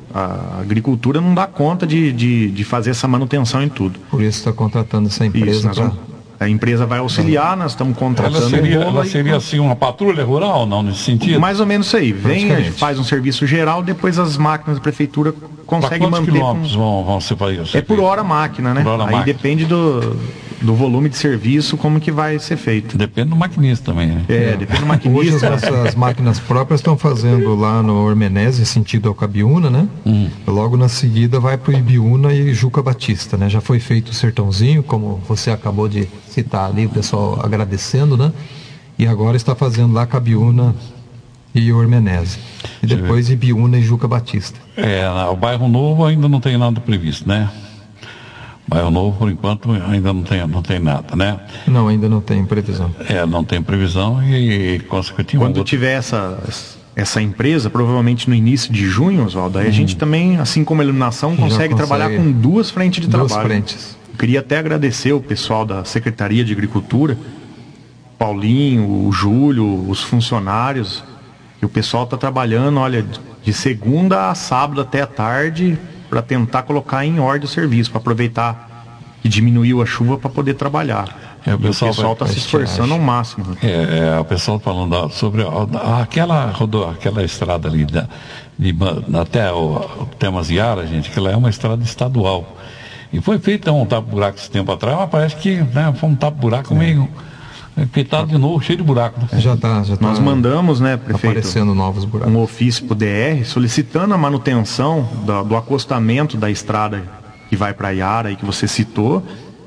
A agricultura não dá conta de, de, de fazer essa manutenção em tudo. Por isso está contratando essa empresa. Isso, vamos, a empresa vai auxiliar, nós estamos contratando. Ela seria, um ela seria assim uma patrulha rural, não, nesse sentido? Mais ou menos isso aí. Vem, a gente faz um serviço geral, depois as máquinas da prefeitura conseguem manter. Quantos quilômetros vão, vão ser para isso? É por hora máquina, né? Hora aí máquina. Depende do, do volume de serviço, como que vai ser feito. Depende do maquinista também, né? É, é. depende do maquinista. Hoje as, as máquinas próprias estão fazendo lá no Ormenese, sentido ao Cabiúna, né? Hum. Logo na seguida vai para o Ibiúna e Juca Batista, né? Já foi feito o Sertãozinho, como você acabou de citar ali, o pessoal agradecendo, né? E agora está fazendo lá Cabiúna e Ormenese. E depois Ibiúna e Juca Batista. É, o Bairro Novo ainda não tem nada previsto, né? Bairro Novo, por enquanto, ainda não tem, não tem nada, né? Não, ainda não tem previsão. É, não tem previsão e, e consequentemente... Quando outro... tiver essa, essa empresa, provavelmente no início de junho, Oswaldo, aí hum. a gente também, assim como a iluminação, consegue, consegue trabalhar com duas frentes de duas trabalho. Frentes. Eu queria até agradecer o pessoal da Secretaria de Agricultura, Paulinho, o Júlio, os funcionários, que o pessoal está trabalhando, olha, de segunda a sábado até a tarde, para tentar colocar em ordem o serviço, para aproveitar que diminuiu a chuva para poder trabalhar. É, o pessoal está se esforçando ao máximo. É, é, o pessoal falando sobre a, aquela, rodo, aquela estrada ali, da, de, até o, o Temas Iara, gente, que ela é uma estrada estadual. E foi feito um tapa-buraco esse tempo atrás, mas parece que né, foi um tapa-buraco é. meio... Pitado de novo, cheio de buraco. Né? Já está, já tá. Nós mandamos, né, prefeito, aparecendo novos buracos. Um ofício para o D R solicitando a manutenção do, do acostamento da estrada que vai para Iara e que você citou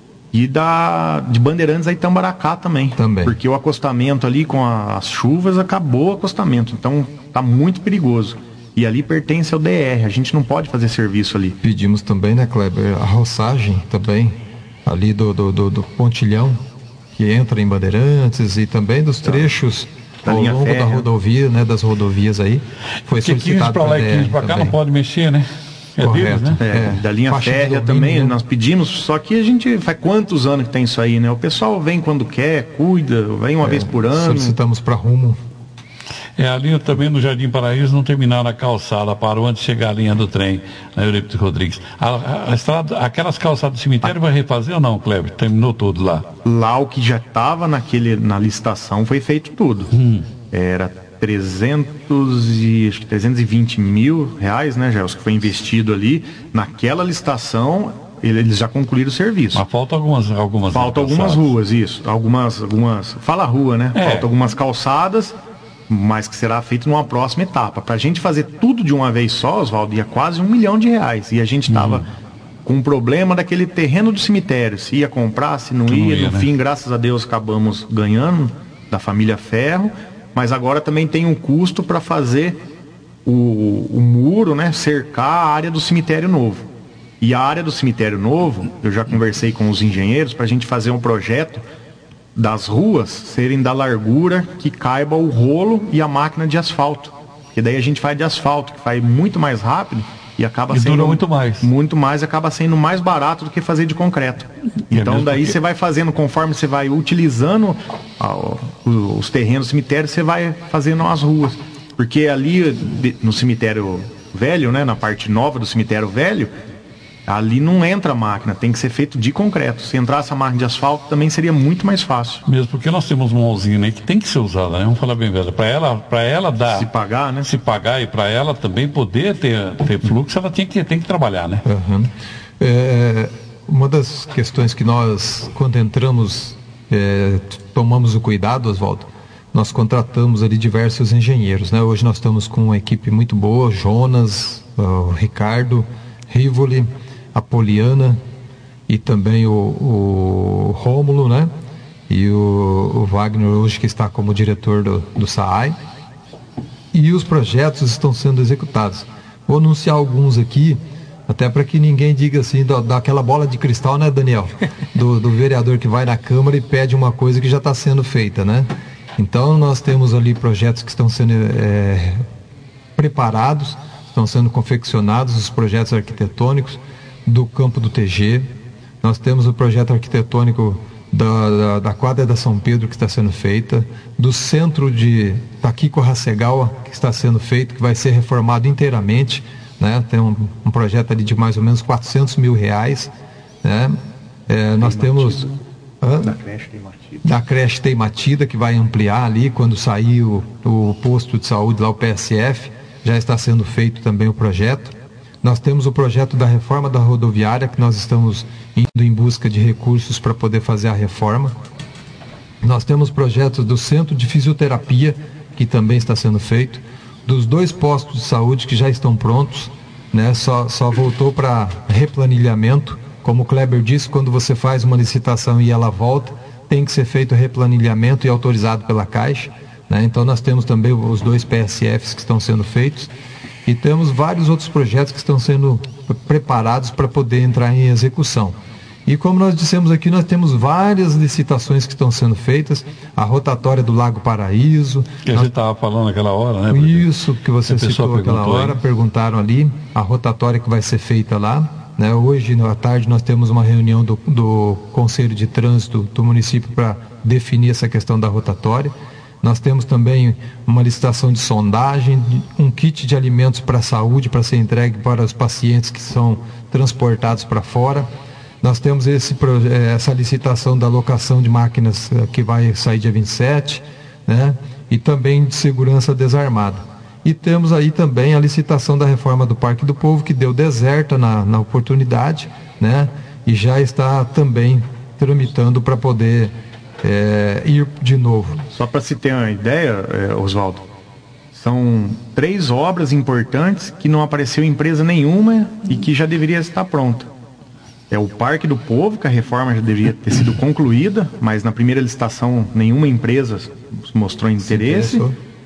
e da de Bandeirantes a Itambaracá também. Também. Porque o acostamento ali com a, as chuvas acabou o acostamento, então está muito perigoso. E ali pertence ao D R, a gente não pode fazer serviço ali. Pedimos também, né, Kleber, a roçagem também ali do, do, do, do pontilhão que entra em Bandeirantes e também dos trechos da ao longo férrea. Da rodovia, né, das rodovias aí. Foi solicitado para lá e quinze para cá não pode mexer, né? É correto, deles, né? É, é. Da linha Faixa férrea também, né? Nós pedimos, só que a gente faz quantos anos que tem isso aí, né? O pessoal vem quando quer, cuida, vem uma é, vez por ano. Solicitamos para Rumo. É, ali também no Jardim Paraíso não terminaram a calçada, parou antes de chegar a linha do trem, na Eurípides Rodrigues. A, a, a estrada, aquelas calçadas do cemitério vai refazer ou não, Kleber? Terminou tudo lá? Lá o que já estava naquele na licitação foi feito tudo. Hum. Era trezentos e, acho que trezentos e vinte mil reais, né, Gelson, que foi investido ali. Naquela licitação, eles já concluíram o serviço. Mas falta algumas algumas Falta algumas ruas, isso. Algumas, algumas. Fala rua, né? É. Falta algumas calçadas, mas que será feito numa próxima etapa. Para a gente fazer tudo de uma vez só, Oswaldo, ia quase um milhão de reais. E a gente estava hum. com um problema daquele terreno do cemitério. Se ia comprar, se não, não ia. ia. No né? fim, graças a Deus, acabamos ganhando da família Ferro. Mas agora também tem um custo para fazer o, o muro, né? Cercar a área do cemitério novo. E a área do cemitério novo, eu já conversei com os engenheiros para a gente fazer um projeto das ruas serem da largura que caiba o rolo e a máquina de asfalto. Porque daí a gente faz de asfalto, que faz muito mais rápido e acaba e sendo dura muito mais. Muito mais, acaba sendo mais barato do que fazer de concreto. E então é daí porque... você vai fazendo, conforme você vai utilizando ó, os terrenos do cemitério, você vai fazendo as ruas. Porque ali no cemitério velho, né, na parte nova do cemitério velho, ali não entra a máquina, tem que ser feito de concreto. Se entrasse a máquina de asfalto, também seria muito mais fácil. Mesmo porque nós temos uma usina aí que tem que ser usada, né? Vamos falar bem velho. Para ela, para ela dar... Se pagar, né? Se pagar e para ela também poder ter, ter fluxo, ela tem que, tem que trabalhar, né? Uhum. É, uma das questões que nós, quando entramos, é, tomamos o cuidado, Oswaldo, nós contratamos ali diversos engenheiros, né? Hoje nós estamos com uma equipe muito boa, Jonas, o Ricardo, Rivoli, a Poliana e também o, o Rômulo, né? E o, o Wagner hoje que está como diretor do, do S A I. E os projetos estão sendo executados. Vou anunciar alguns aqui, até para que ninguém diga assim, da, daquela bola de cristal, né, Daniel? Do, do vereador que vai na Câmara e pede uma coisa que já está sendo feita, né? Então nós temos ali projetos que estão sendo é, preparados, estão sendo confeccionados, os projetos arquitetônicos do campo do T G. Nós temos o projeto arquitetônico da, da, da quadra da São Pedro que está sendo feita, do centro de Taquico Hasegawa que está sendo feito, que vai ser reformado inteiramente, né? Tem um, um projeto ali de mais ou menos quatrocentos mil reais, né? É, nós temos hã? Da creche Teimatida. Da creche Teimatida, que vai ampliar ali quando sair o, o posto de saúde lá, o P S F, já está sendo feito também o projeto. Nós temos o projeto da reforma da rodoviária, que nós estamos indo em busca de recursos para poder fazer a reforma. Nós temos projetos do centro de fisioterapia, que também está sendo feito, dos dois postos de saúde que já estão prontos, né? Só, só voltou para replanilhamento. Como o Kleber disse, quando você faz uma licitação e ela volta, tem que ser feito replanilhamento e autorizado pela Caixa, né? Então nós temos também os dois P S Fs que estão sendo feitos e temos vários outros projetos que estão sendo preparados para poder entrar em execução. E como nós dissemos aqui, nós temos várias licitações que estão sendo feitas, a rotatória do Lago Paraíso. Que a nós... gente estava falando naquela hora, né? Isso, que você citou naquela hora, aí. Perguntaram ali, a rotatória que vai ser feita lá. Né? Hoje, à tarde, nós temos uma reunião do, do Conselho de Trânsito do município para definir essa questão da rotatória. Nós temos também uma licitação de sondagem, um kit de alimentos para a saúde, para ser entregue para os pacientes que são transportados para fora. Nós temos esse, essa licitação da locação de máquinas que vai sair dia vinte e sete, né? E também de segurança desarmada. E temos aí também a licitação da reforma do Parque do Povo, que deu deserta na, na oportunidade, né? E já está também tramitando para poder é, ir de novo. Só para se ter uma ideia, é, Oswaldo, são três obras importantes que não apareceu em empresa nenhuma e que já deveria estar pronta. É o Parque do Povo, que a reforma já deveria ter sido concluída, mas na primeira licitação nenhuma empresa mostrou interesse.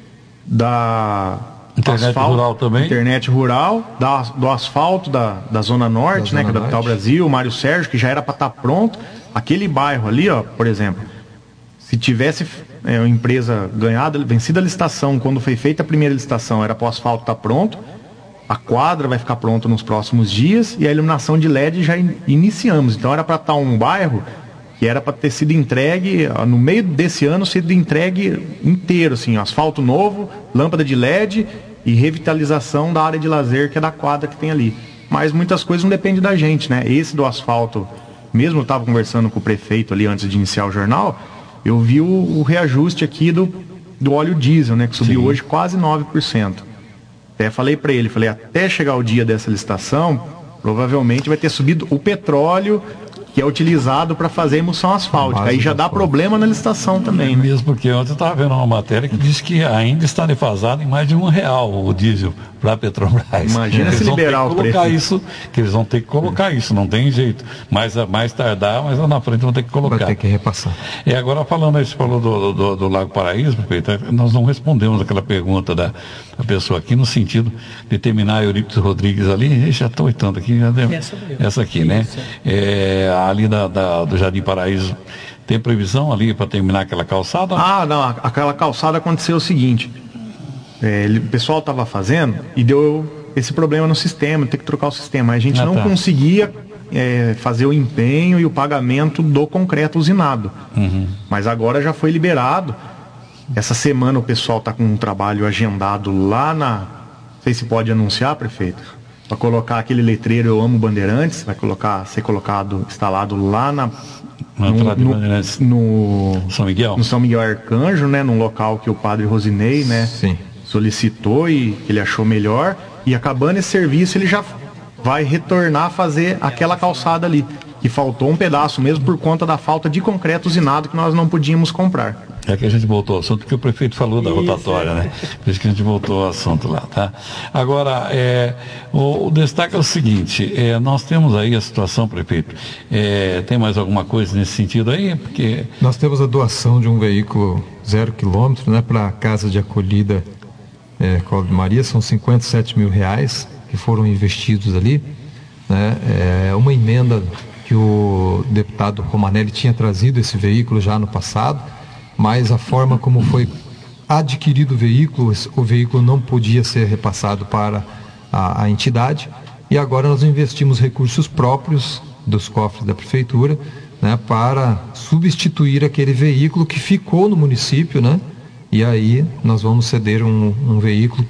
Da internet asfalto, rural também. Internet rural, da, do asfalto da, da Zona Norte, da né, Zona que é da Capital Brasil, Mário Sérgio, que já era para estar pronto. Aquele bairro ali, ó, por exemplo, se tivesse é, uma empresa ganhado, vencida a licitação, quando foi feita a primeira licitação, era para o asfalto estar pronto. A quadra vai ficar pronta nos próximos dias e a iluminação de L E D já in- iniciamos. Então era para estar um bairro que era para ter sido entregue, no meio desse ano, sido entregue inteiro, assim, asfalto novo, lâmpada de L E D e revitalização da área de lazer, que é da quadra que tem ali. Mas muitas coisas não dependem da gente, né? Esse do asfalto, mesmo eu estava conversando com o prefeito ali antes de iniciar o jornal, eu vi o, o reajuste aqui do, do óleo diesel, né? Que subiu Sim. hoje quase nove por cento. Até falei para ele, falei, até chegar o dia dessa licitação, provavelmente vai ter subido o petróleo que é utilizado para fazer emulsão asfáltica. Aí já dá problema na licitação também. É né? Mesmo porque ontem eu estava vendo uma matéria que diz que ainda está defasado em mais de um real o diesel para a Petrobras. Imagina eles se liberar o preço. Isso, que eles vão ter que colocar isso, não tem jeito. Mais, mais tardar, mas lá na frente vão ter que colocar. Vai ter que repassar. E agora falando aí, você falou do, do, do Lago Paraíso, prefeito, nós não respondemos aquela pergunta da, da pessoa aqui no sentido de terminar a Eurípides Rodrigues ali, já estou oitando aqui, já deu, essa, essa aqui, né? É, ali da, da, do Jardim Paraíso, tem previsão ali para terminar aquela calçada? Ah, não, aquela calçada aconteceu o seguinte, é, ele, o pessoal estava fazendo e deu esse problema no sistema, tem que trocar o sistema, a gente ah, não tá. conseguia é, fazer o empenho e o pagamento do concreto usinado, uhum. mas agora já foi liberado. Essa semana o pessoal está com um trabalho agendado lá na, não sei se pode anunciar, prefeito, para colocar aquele letreiro Eu Amo Bandeirantes, vai colocar, ser colocado, instalado lá na, no, no, no São Miguel, no São Miguel Arcanjo, né, num local que o padre Rosinei, né, Sim. solicitou e que ele achou melhor, e acabando esse serviço ele já vai retornar a fazer aquela calçada ali, que faltou um pedaço mesmo por conta da falta de concreto usinado que nós não podíamos comprar. É que a gente voltou ao assunto, porque o prefeito falou da isso, rotatória, é. né? Por isso que a gente voltou ao assunto lá, tá? Agora, é, o, o destaque é o seguinte, é, nós temos aí a situação, prefeito, é, tem mais alguma coisa nesse sentido aí? Porque... Nós temos a doação de um veículo zero quilômetro, né, para a casa de acolhida é, Colo de Maria, são cinquenta e sete mil reais que foram investidos ali, né? É uma emenda que o deputado Romanelli tinha trazido esse veículo já no passado, mas a forma como foi adquirido o veículo, o veículo não podia ser repassado para a, a entidade, e agora nós investimos recursos próprios dos cofres da prefeitura, né, para substituir aquele veículo que ficou no município, né, e aí nós vamos ceder um, um veículo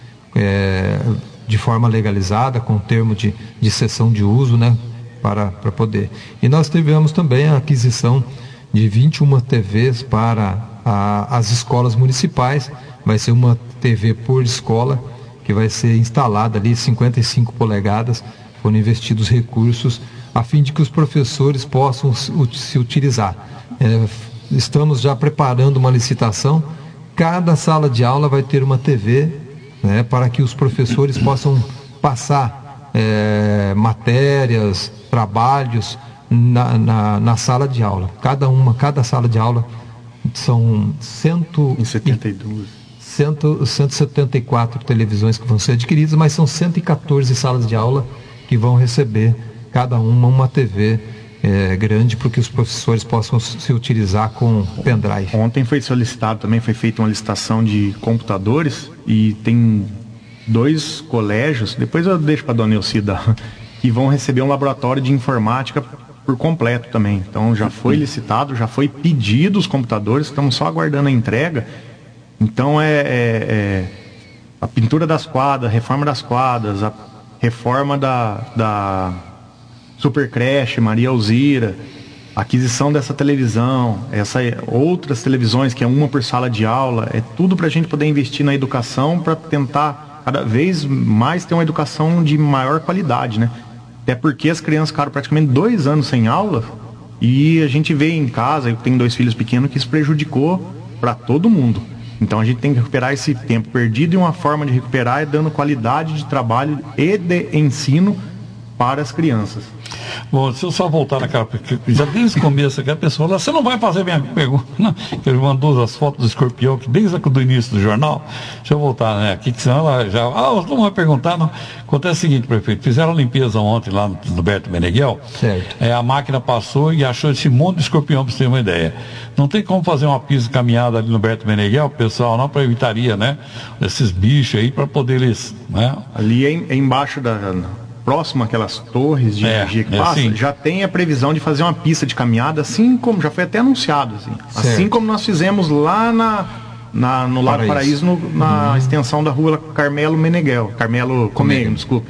é, de forma legalizada, com termo de, de cessão de uso, né, para, para poder. E nós tivemos também a aquisição de vinte e uma T Vs para a, as escolas municipais. Vai ser uma T V por escola, que vai ser instalada ali, cinquenta e cinco polegadas, foram investidos recursos, a fim de que os professores possam se utilizar. É, estamos já preparando uma licitação, cada sala de aula vai ter uma T V, né, para que os professores possam passar é, matérias, trabalhos na, na, na sala de aula. Cada uma, cada sala de aula são cento e setenta e duas. cento e setenta e quatro televisões que vão ser adquiridas, mas são cento e quatorze salas de aula que vão receber cada uma uma T V é, grande, para que os professores possam se utilizar com pendrive. Ontem foi solicitado também, foi feita uma licitação de computadores, e tem dois colégios, depois eu deixo para a dona Elcida, que vão receber um laboratório de informática por completo também. Então já foi licitado, já foi pedido os computadores, estamos só aguardando a entrega. Então é, é, é a pintura das quadras, a reforma das quadras, a reforma da, da Super Creche Maria Alzira, a aquisição dessa televisão, essa, outras televisões, que é uma por sala de aula, é tudo para a gente poder investir na educação, para tentar cada vez mais ter uma educação de maior qualidade, né? Até porque as crianças ficaram praticamente dois anos sem aula, e a gente vê em casa, eu tenho dois filhos pequenos, que isso prejudicou para todo mundo. Então a gente tem que recuperar esse tempo perdido, e uma forma de recuperar é dando qualidade de trabalho e de ensino para as crianças. Bom, se eu só voltar naquela... Já desde o começo aqui a pessoa fala, você não vai fazer minha pergunta, não, que ele mandou as fotos do escorpião, que desde o início do jornal. Deixa eu voltar, né, aqui, que senão ela já... Ah, não vai perguntar, não. Acontece o seguinte, prefeito, fizeram a limpeza ontem lá no, no Berto Meneghel. Certo. É, a máquina passou e achou esse monte de escorpião, para você ter uma ideia. Não tem como fazer uma pista caminhada ali no Berto Meneghel, pessoal, não, para evitaria, né, esses bichos aí, para poder eles, né? Ali é, é embaixo da... próximo àquelas torres de é, energia que é passa, assim. Já tem a previsão de fazer uma pista de caminhada, assim como já foi até anunciado, assim, assim como nós fizemos lá na, na, no Lago Paraíso, no, na uhum. extensão da rua Carmelo Meneghel, Carmelo Comego, desculpe.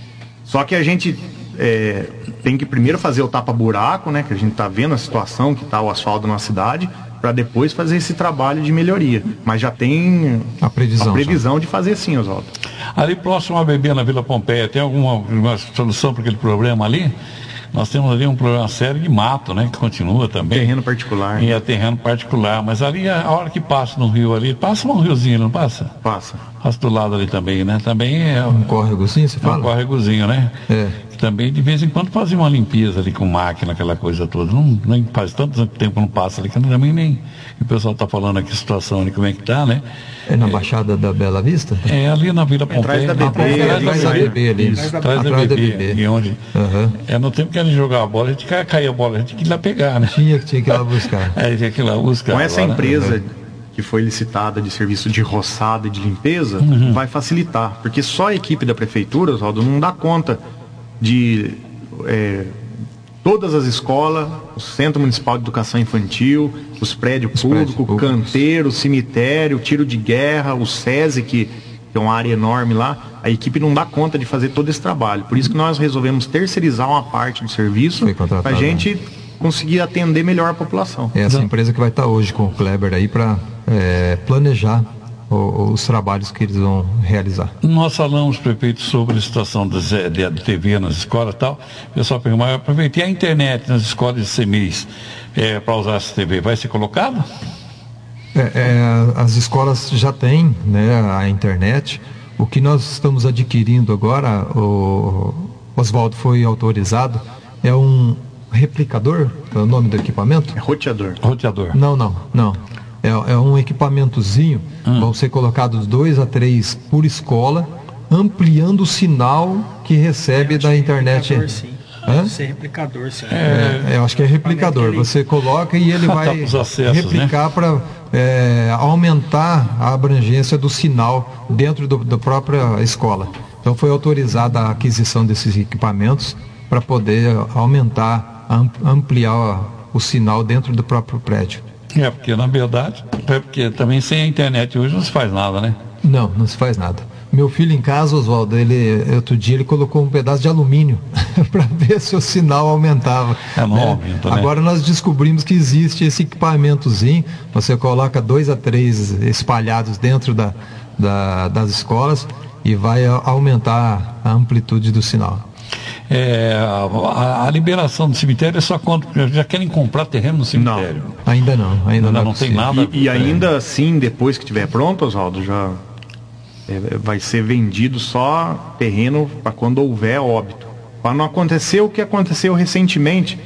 Só que a gente é, tem que primeiro fazer o tapa-buraco, né, que a gente está vendo a situação que está o asfalto na cidade, para depois fazer esse trabalho de melhoria. Mas já tem a previsão, a previsão de fazer sim, Oswaldo. Ali próximo a Bebê, na Vila Pompeia, tem alguma uma solução para aquele problema ali? Nós temos ali um problema sério de mato, né? Que continua também. Terreno particular. E é terreno particular. Mas ali, a hora que passa no rio ali, passa um riozinho, não passa? Passa. Passa do lado ali também, né? Também é... Um córregozinho, você fala? Um córregozinho, né? É. Também, de vez em quando, fazia uma limpeza ali com máquina, aquela coisa toda. Não, nem faz tanto tempo que não passa ali, que também nem... O pessoal está falando aqui a situação ali, como é que tá, né? É na Baixada da Bela Vista? É ali na Vila Pompeia. Atrás da B B. Atrás da B B ali. Atrás da B B. E onde? Uhum. É no tempo que a gente jogava a bola, a gente caía a bola, a gente tinha que ir lá pegar, né? Tinha, tinha que ir lá buscar. É, tinha que ir lá buscar. Com essa agora, empresa... Né? que foi licitada de serviço de roçada e de limpeza, uhum. vai facilitar, porque só a equipe da prefeitura, Oswaldo, não dá conta de é, todas as escolas, o Centro Municipal de Educação Infantil, os prédios públicos, o canteiro, o cemitério, o tiro de guerra, o SESI, que é uma área enorme lá, a equipe não dá conta de fazer todo esse trabalho. Por isso que nós resolvemos terceirizar uma parte do serviço para a gente conseguir atender melhor a população. É essa empresa que vai estar hoje com o Kleber aí para é, planejar o, os trabalhos que eles vão realizar. Nós falamos, prefeito, sobre a situação da T V nas escolas e tal. O pessoal pergunta, prefeito, e a internet nas escolas de C M E I S é, para usar essa T V, vai ser colocada? É, é, as escolas já têm, né, a internet. O que nós estamos adquirindo agora, o Oswaldo, foi autorizado, é um replicador, é o nome do equipamento? É roteador. Roteador. Não, não, não. É, é um equipamentozinho, hum. vão ser colocados dois a três por escola, ampliando o sinal que recebe da internet. Sim. Hã? Ser replicador, sim. É, é, eu acho que é replicador. Você coloca e ele vai acessos, replicar, né? Para é, aumentar a abrangência do sinal dentro do, da própria escola. Então foi autorizada a aquisição desses equipamentos para poder aumentar, ampliar o sinal dentro do próprio prédio. É, porque na verdade, é porque também sem a internet hoje não se faz nada, né? Não, não se faz nada. Meu filho em casa, Oswaldo, ele, outro dia ele colocou um pedaço de alumínio para ver se o sinal aumentava. É novo, né? Então, né? Agora nós descobrimos que existe esse equipamentozinho, você coloca dois a três espalhados dentro da, da, das escolas e vai aumentar a amplitude do sinal. É, a, a liberação do cemitério é só quando já querem comprar terreno no cemitério? Não, ainda não. Ainda, ainda não, não tem nada. E, e ainda assim, depois que estiver pronto, Oswaldo, já... É, vai ser vendido só terreno para quando houver óbito. Para não acontecer o que aconteceu recentemente,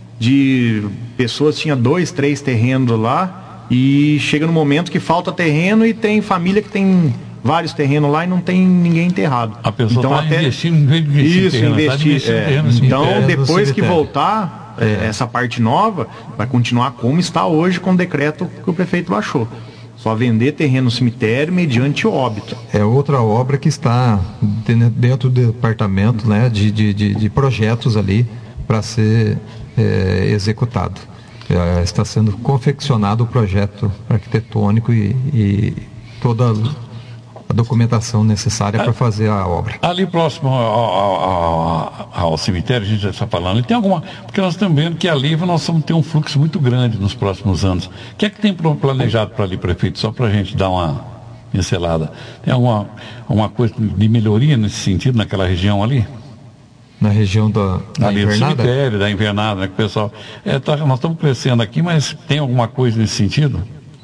de pessoas tinham dois, três terrenos lá e chega no momento que falta terreno e tem família que tem vários terrenos lá e não tem ninguém enterrado. A pessoa então, está até... investindo em vez de investir Isso, terreno, investir. tá É. terreno, então, depois que cemitério. voltar, é. essa parte nova vai continuar como está hoje com o decreto que o prefeito baixou. Só vender terreno no cemitério mediante óbito. É outra obra que está dentro do departamento, né, de, de, de, de projetos ali para ser é, executado. É, está sendo confeccionado o projeto arquitetônico e, e toda a documentação necessária para fazer a obra. Ali próximo ao, ao, ao, ao cemitério, a gente já está falando, tem alguma. Porque nós estamos vendo que ali nós vamos ter um fluxo muito grande nos próximos anos. O que é que tem planejado para ali, prefeito? Só para a gente dar uma pincelada. Tem alguma, alguma coisa de melhoria nesse sentido, naquela região ali? Na região da, da ali invernada? Do cemitério, da invernada, né? Que o pessoal. É, tá, nós estamos crescendo aqui, mas tem alguma coisa nesse sentido?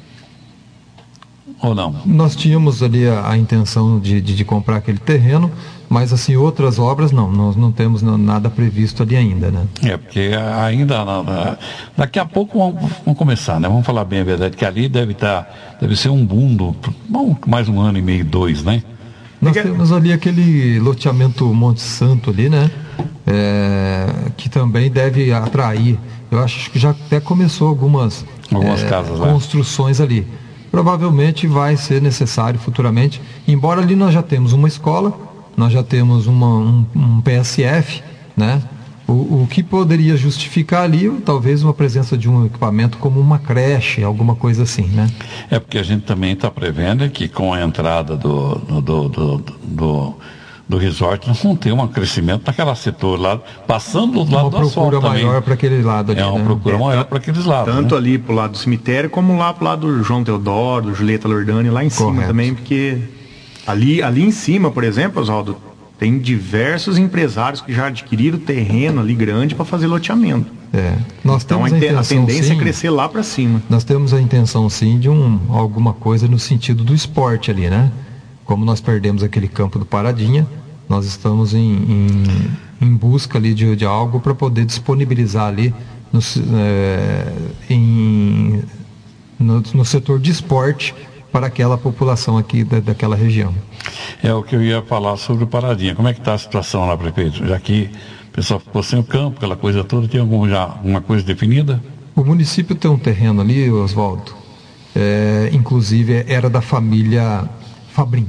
Ou não? Nós tínhamos ali a, a intenção de, de, de comprar aquele terreno, mas assim, outras obras não, nós não temos nada previsto ali ainda, né? É, porque ainda, daqui a pouco vamos, vamos começar, né? Vamos falar bem a verdade, que ali deve estar, deve ser um boom, do, bom, mais um ano e meio, dois, né? Nós temos ali aquele loteamento Monte Santo ali, né? É, que também deve atrair, eu acho que já até começou algumas, algumas é, casas lá. Construções ali. Provavelmente vai ser necessário futuramente, embora ali nós já temos uma escola, nós já temos uma, um, um P S F, né? O, o que poderia justificar ali, talvez, uma presença de um equipamento como uma creche, alguma coisa assim, né? É porque a gente também está prevendo que com a entrada do, do, do, do, do, do resort, nós vamos ter um crescimento naquela setor lá, passando do lado do asfalto também. Uma procura maior para aquele lado ali, É uma né? procura maior para aqueles lados. Tanto né? ali pro lado do cemitério, como lá pro lado do João Teodoro, do Julieta Lordani, lá em Correto. cima também, porque ali, ali em cima, por exemplo, Oswaldo, tem diversos empresários que já adquiriram terreno ali grande para fazer loteamento. É. Nós Então a, temos a, inte- a intenção, tendência sim, é crescer lá para cima. Nós temos a intenção, sim, de um, alguma coisa no sentido do esporte ali, né? Como nós perdemos aquele campo do Paradinha, nós estamos em, em, em busca ali de, de algo para poder disponibilizar ali no, é, em, no, no setor de esporte para aquela população aqui da, daquela região. É o que eu ia falar sobre o Paradinha. Como é que está a situação lá, prefeito? Já que o pessoal ficou sem o campo, aquela coisa toda, tem algum, já alguma coisa definida? O município tem um terreno ali, Oswaldo, é, inclusive era da família Fabrinho.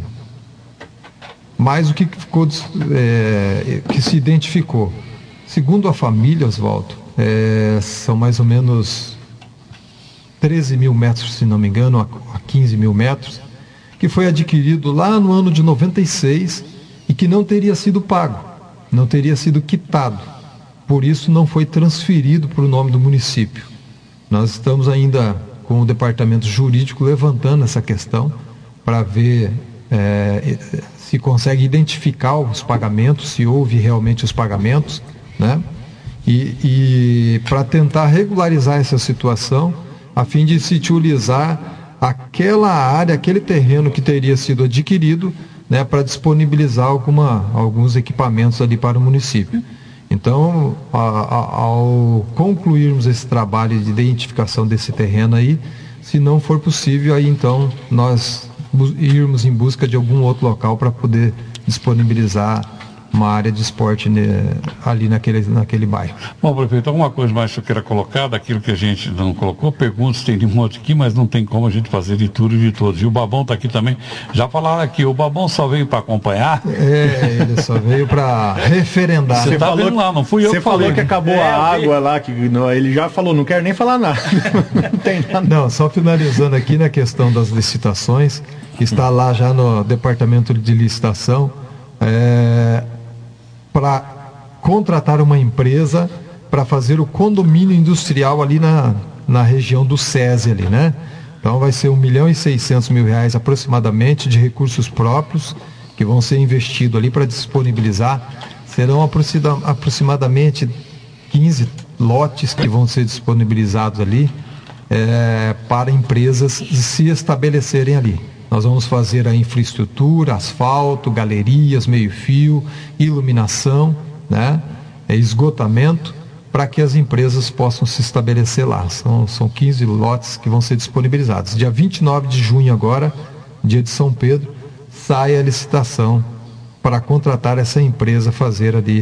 Mas o que ficou, é, que se identificou? Segundo a família, Oswaldo, é, são mais ou menos treze mil metros, se não me engano, a quinze mil metros, que foi adquirido lá no ano de noventa e seis e que não teria sido pago, não teria sido quitado. Por isso não foi transferido para o nome do município. Nós estamos ainda com o departamento jurídico levantando essa questão para ver é, se consegue identificar os pagamentos, se houve realmente os pagamentos, né? E, e para tentar regularizar essa situação, a fim de se utilizar aquela área, aquele terreno que teria sido adquirido, né, para disponibilizar alguma, alguns equipamentos ali para o município. Então, a, a, ao concluirmos esse trabalho de identificação desse terreno aí, se não for possível, aí então nós irmos em busca de algum outro local para poder disponibilizar uma área de esporte, né, ali naquele, naquele bairro. Bom, prefeito, alguma coisa mais que eu queira colocar daquilo que a gente não colocou? Perguntas tem de um monte aqui, mas não tem como a gente fazer de tudo e de todos. E o Babão está aqui também. Já falaram aqui, o Babão só veio para acompanhar? É, ele só veio para referendar. Você está vendo lá, não fui eu que falei. Você falou que acabou é, a água lá, que não, ele já falou, não quero nem falar nada. Não tem nada. Não, só finalizando aqui na questão das licitações, está lá já no departamento de licitação, é, para contratar uma empresa para fazer o condomínio industrial ali na, na região do SESI ali, né? Então vai ser um milhão e seiscentos mil reais aproximadamente de recursos próprios que vão ser investidos ali para disponibilizar. Serão aproximadamente quinze lotes que vão ser disponibilizados ali é, para empresas se estabelecerem ali. Nós vamos fazer a infraestrutura, asfalto, galerias, meio-fio, iluminação, né, esgotamento, para que as empresas possam se estabelecer lá. São, são quinze lotes que vão ser disponibilizados. Dia vinte e nove de junho agora, dia de São Pedro, sai a licitação para contratar essa empresa, fazer ali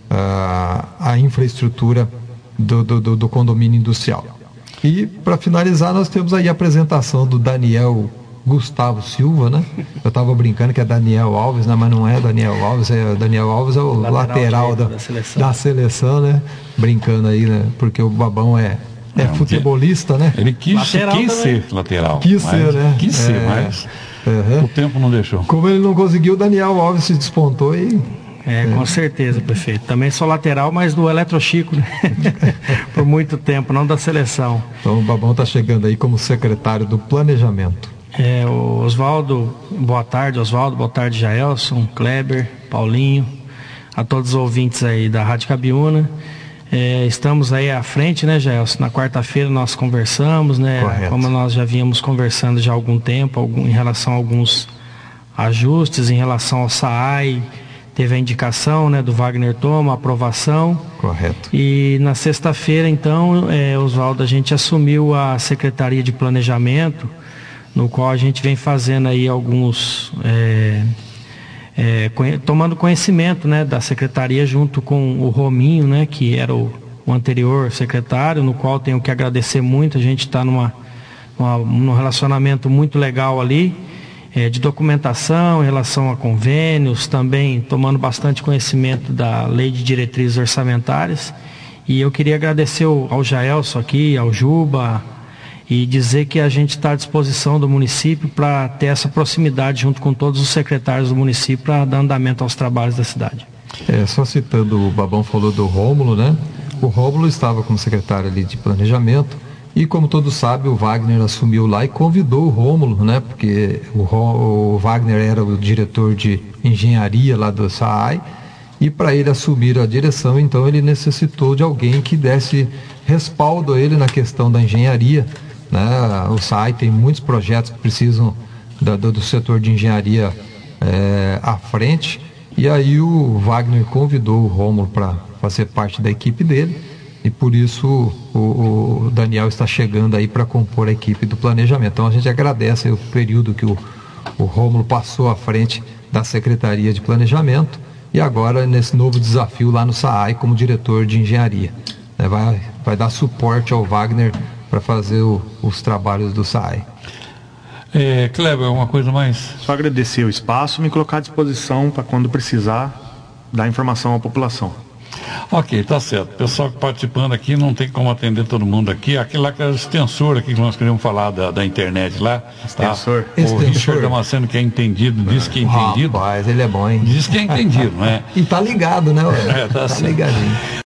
uh, a infraestrutura do, do, do condomínio industrial. E, para finalizar, nós temos aí a apresentação do Daniel Gustavo Silva, né? Eu estava brincando que é Daniel Alves, né? Mas não é Daniel Alves, é Daniel Alves é o lateral, lateral da, da, seleção. da seleção, né? Brincando aí, né? Porque o Babão é, é, é futebolista, né? Ele quis, quis ser lateral. Quis ser, né? Quis ser, é, mas uhum. o tempo não deixou. Como ele não conseguiu, o Daniel Alves se despontou e... É, é, com certeza, prefeito. Também sou lateral, mas do Eletrochico, né? Por muito tempo, não da seleção. Então o Babão está chegando aí como secretário do Planejamento. É, Oswaldo, boa tarde, Oswaldo, boa tarde, Jaelson, Kleber, Paulinho, a todos os ouvintes aí da Rádio Cabiúna. É, estamos aí à frente, né, Jaelson? Na quarta-feira nós conversamos, né? Correto. Como nós já vínhamos conversando já há algum tempo, algum, em relação a alguns ajustes, em relação ao S A A I, teve a indicação, né, do Wagner Toma, a aprovação. Correto. E na sexta-feira, então, é, Oswaldo, a gente assumiu a Secretaria de Planejamento, no qual a gente vem fazendo aí alguns, é, é, conhe, tomando conhecimento, né, da secretaria junto com o Rominho, né, que era o, o anterior secretário, no qual tenho que agradecer muito. A gente está numa, numa, num relacionamento muito legal ali, é, de documentação em relação a convênios, também tomando bastante conhecimento da Lei de Diretrizes Orçamentárias. E eu queria agradecer ao, ao Jaelson aqui, ao Juba, e dizer que a gente está à disposição do município para ter essa proximidade junto com todos os secretários do município para dar andamento aos trabalhos da cidade. É, só citando, o Babão falou do Rômulo, né? O Rômulo estava como secretário ali de Planejamento e, como todos sabem, o Wagner assumiu lá e convidou o Rômulo, né? Porque o, o Wagner era o diretor de engenharia lá do S A A I e, para ele assumir a direção, então ele necessitou de alguém que desse respaldo a ele na questão da engenharia. Né? O S A A I tem muitos projetos que precisam da, do, do setor de engenharia é, à frente, e aí o Wagner convidou o Rômulo para fazer parte da equipe dele, e por isso o, o Daniel está chegando aí para compor a equipe do planejamento. Então a gente agradece o período que o, o Rômulo passou à frente da Secretaria de Planejamento e agora nesse novo desafio lá no S A A I como diretor de engenharia. Né? Vai, vai dar suporte ao Wagner para fazer o, os trabalhos do S A A I. É, Kleber, alguma coisa mais? Só agradecer o espaço e me colocar à disposição para quando precisar dar informação à população. Ok, tá certo. Pessoal que participando aqui, não tem como atender todo mundo aqui. Aquele lá que era o extensor aqui que nós queríamos falar da, da internet lá. Extensor. Tá? O extensor. Richard Damasceno, que é entendido, diz que é entendido. Rapaz, ele é bom, hein? Diz que é entendido, não é? E tá ligado, né? É, tá, tá ligadinho.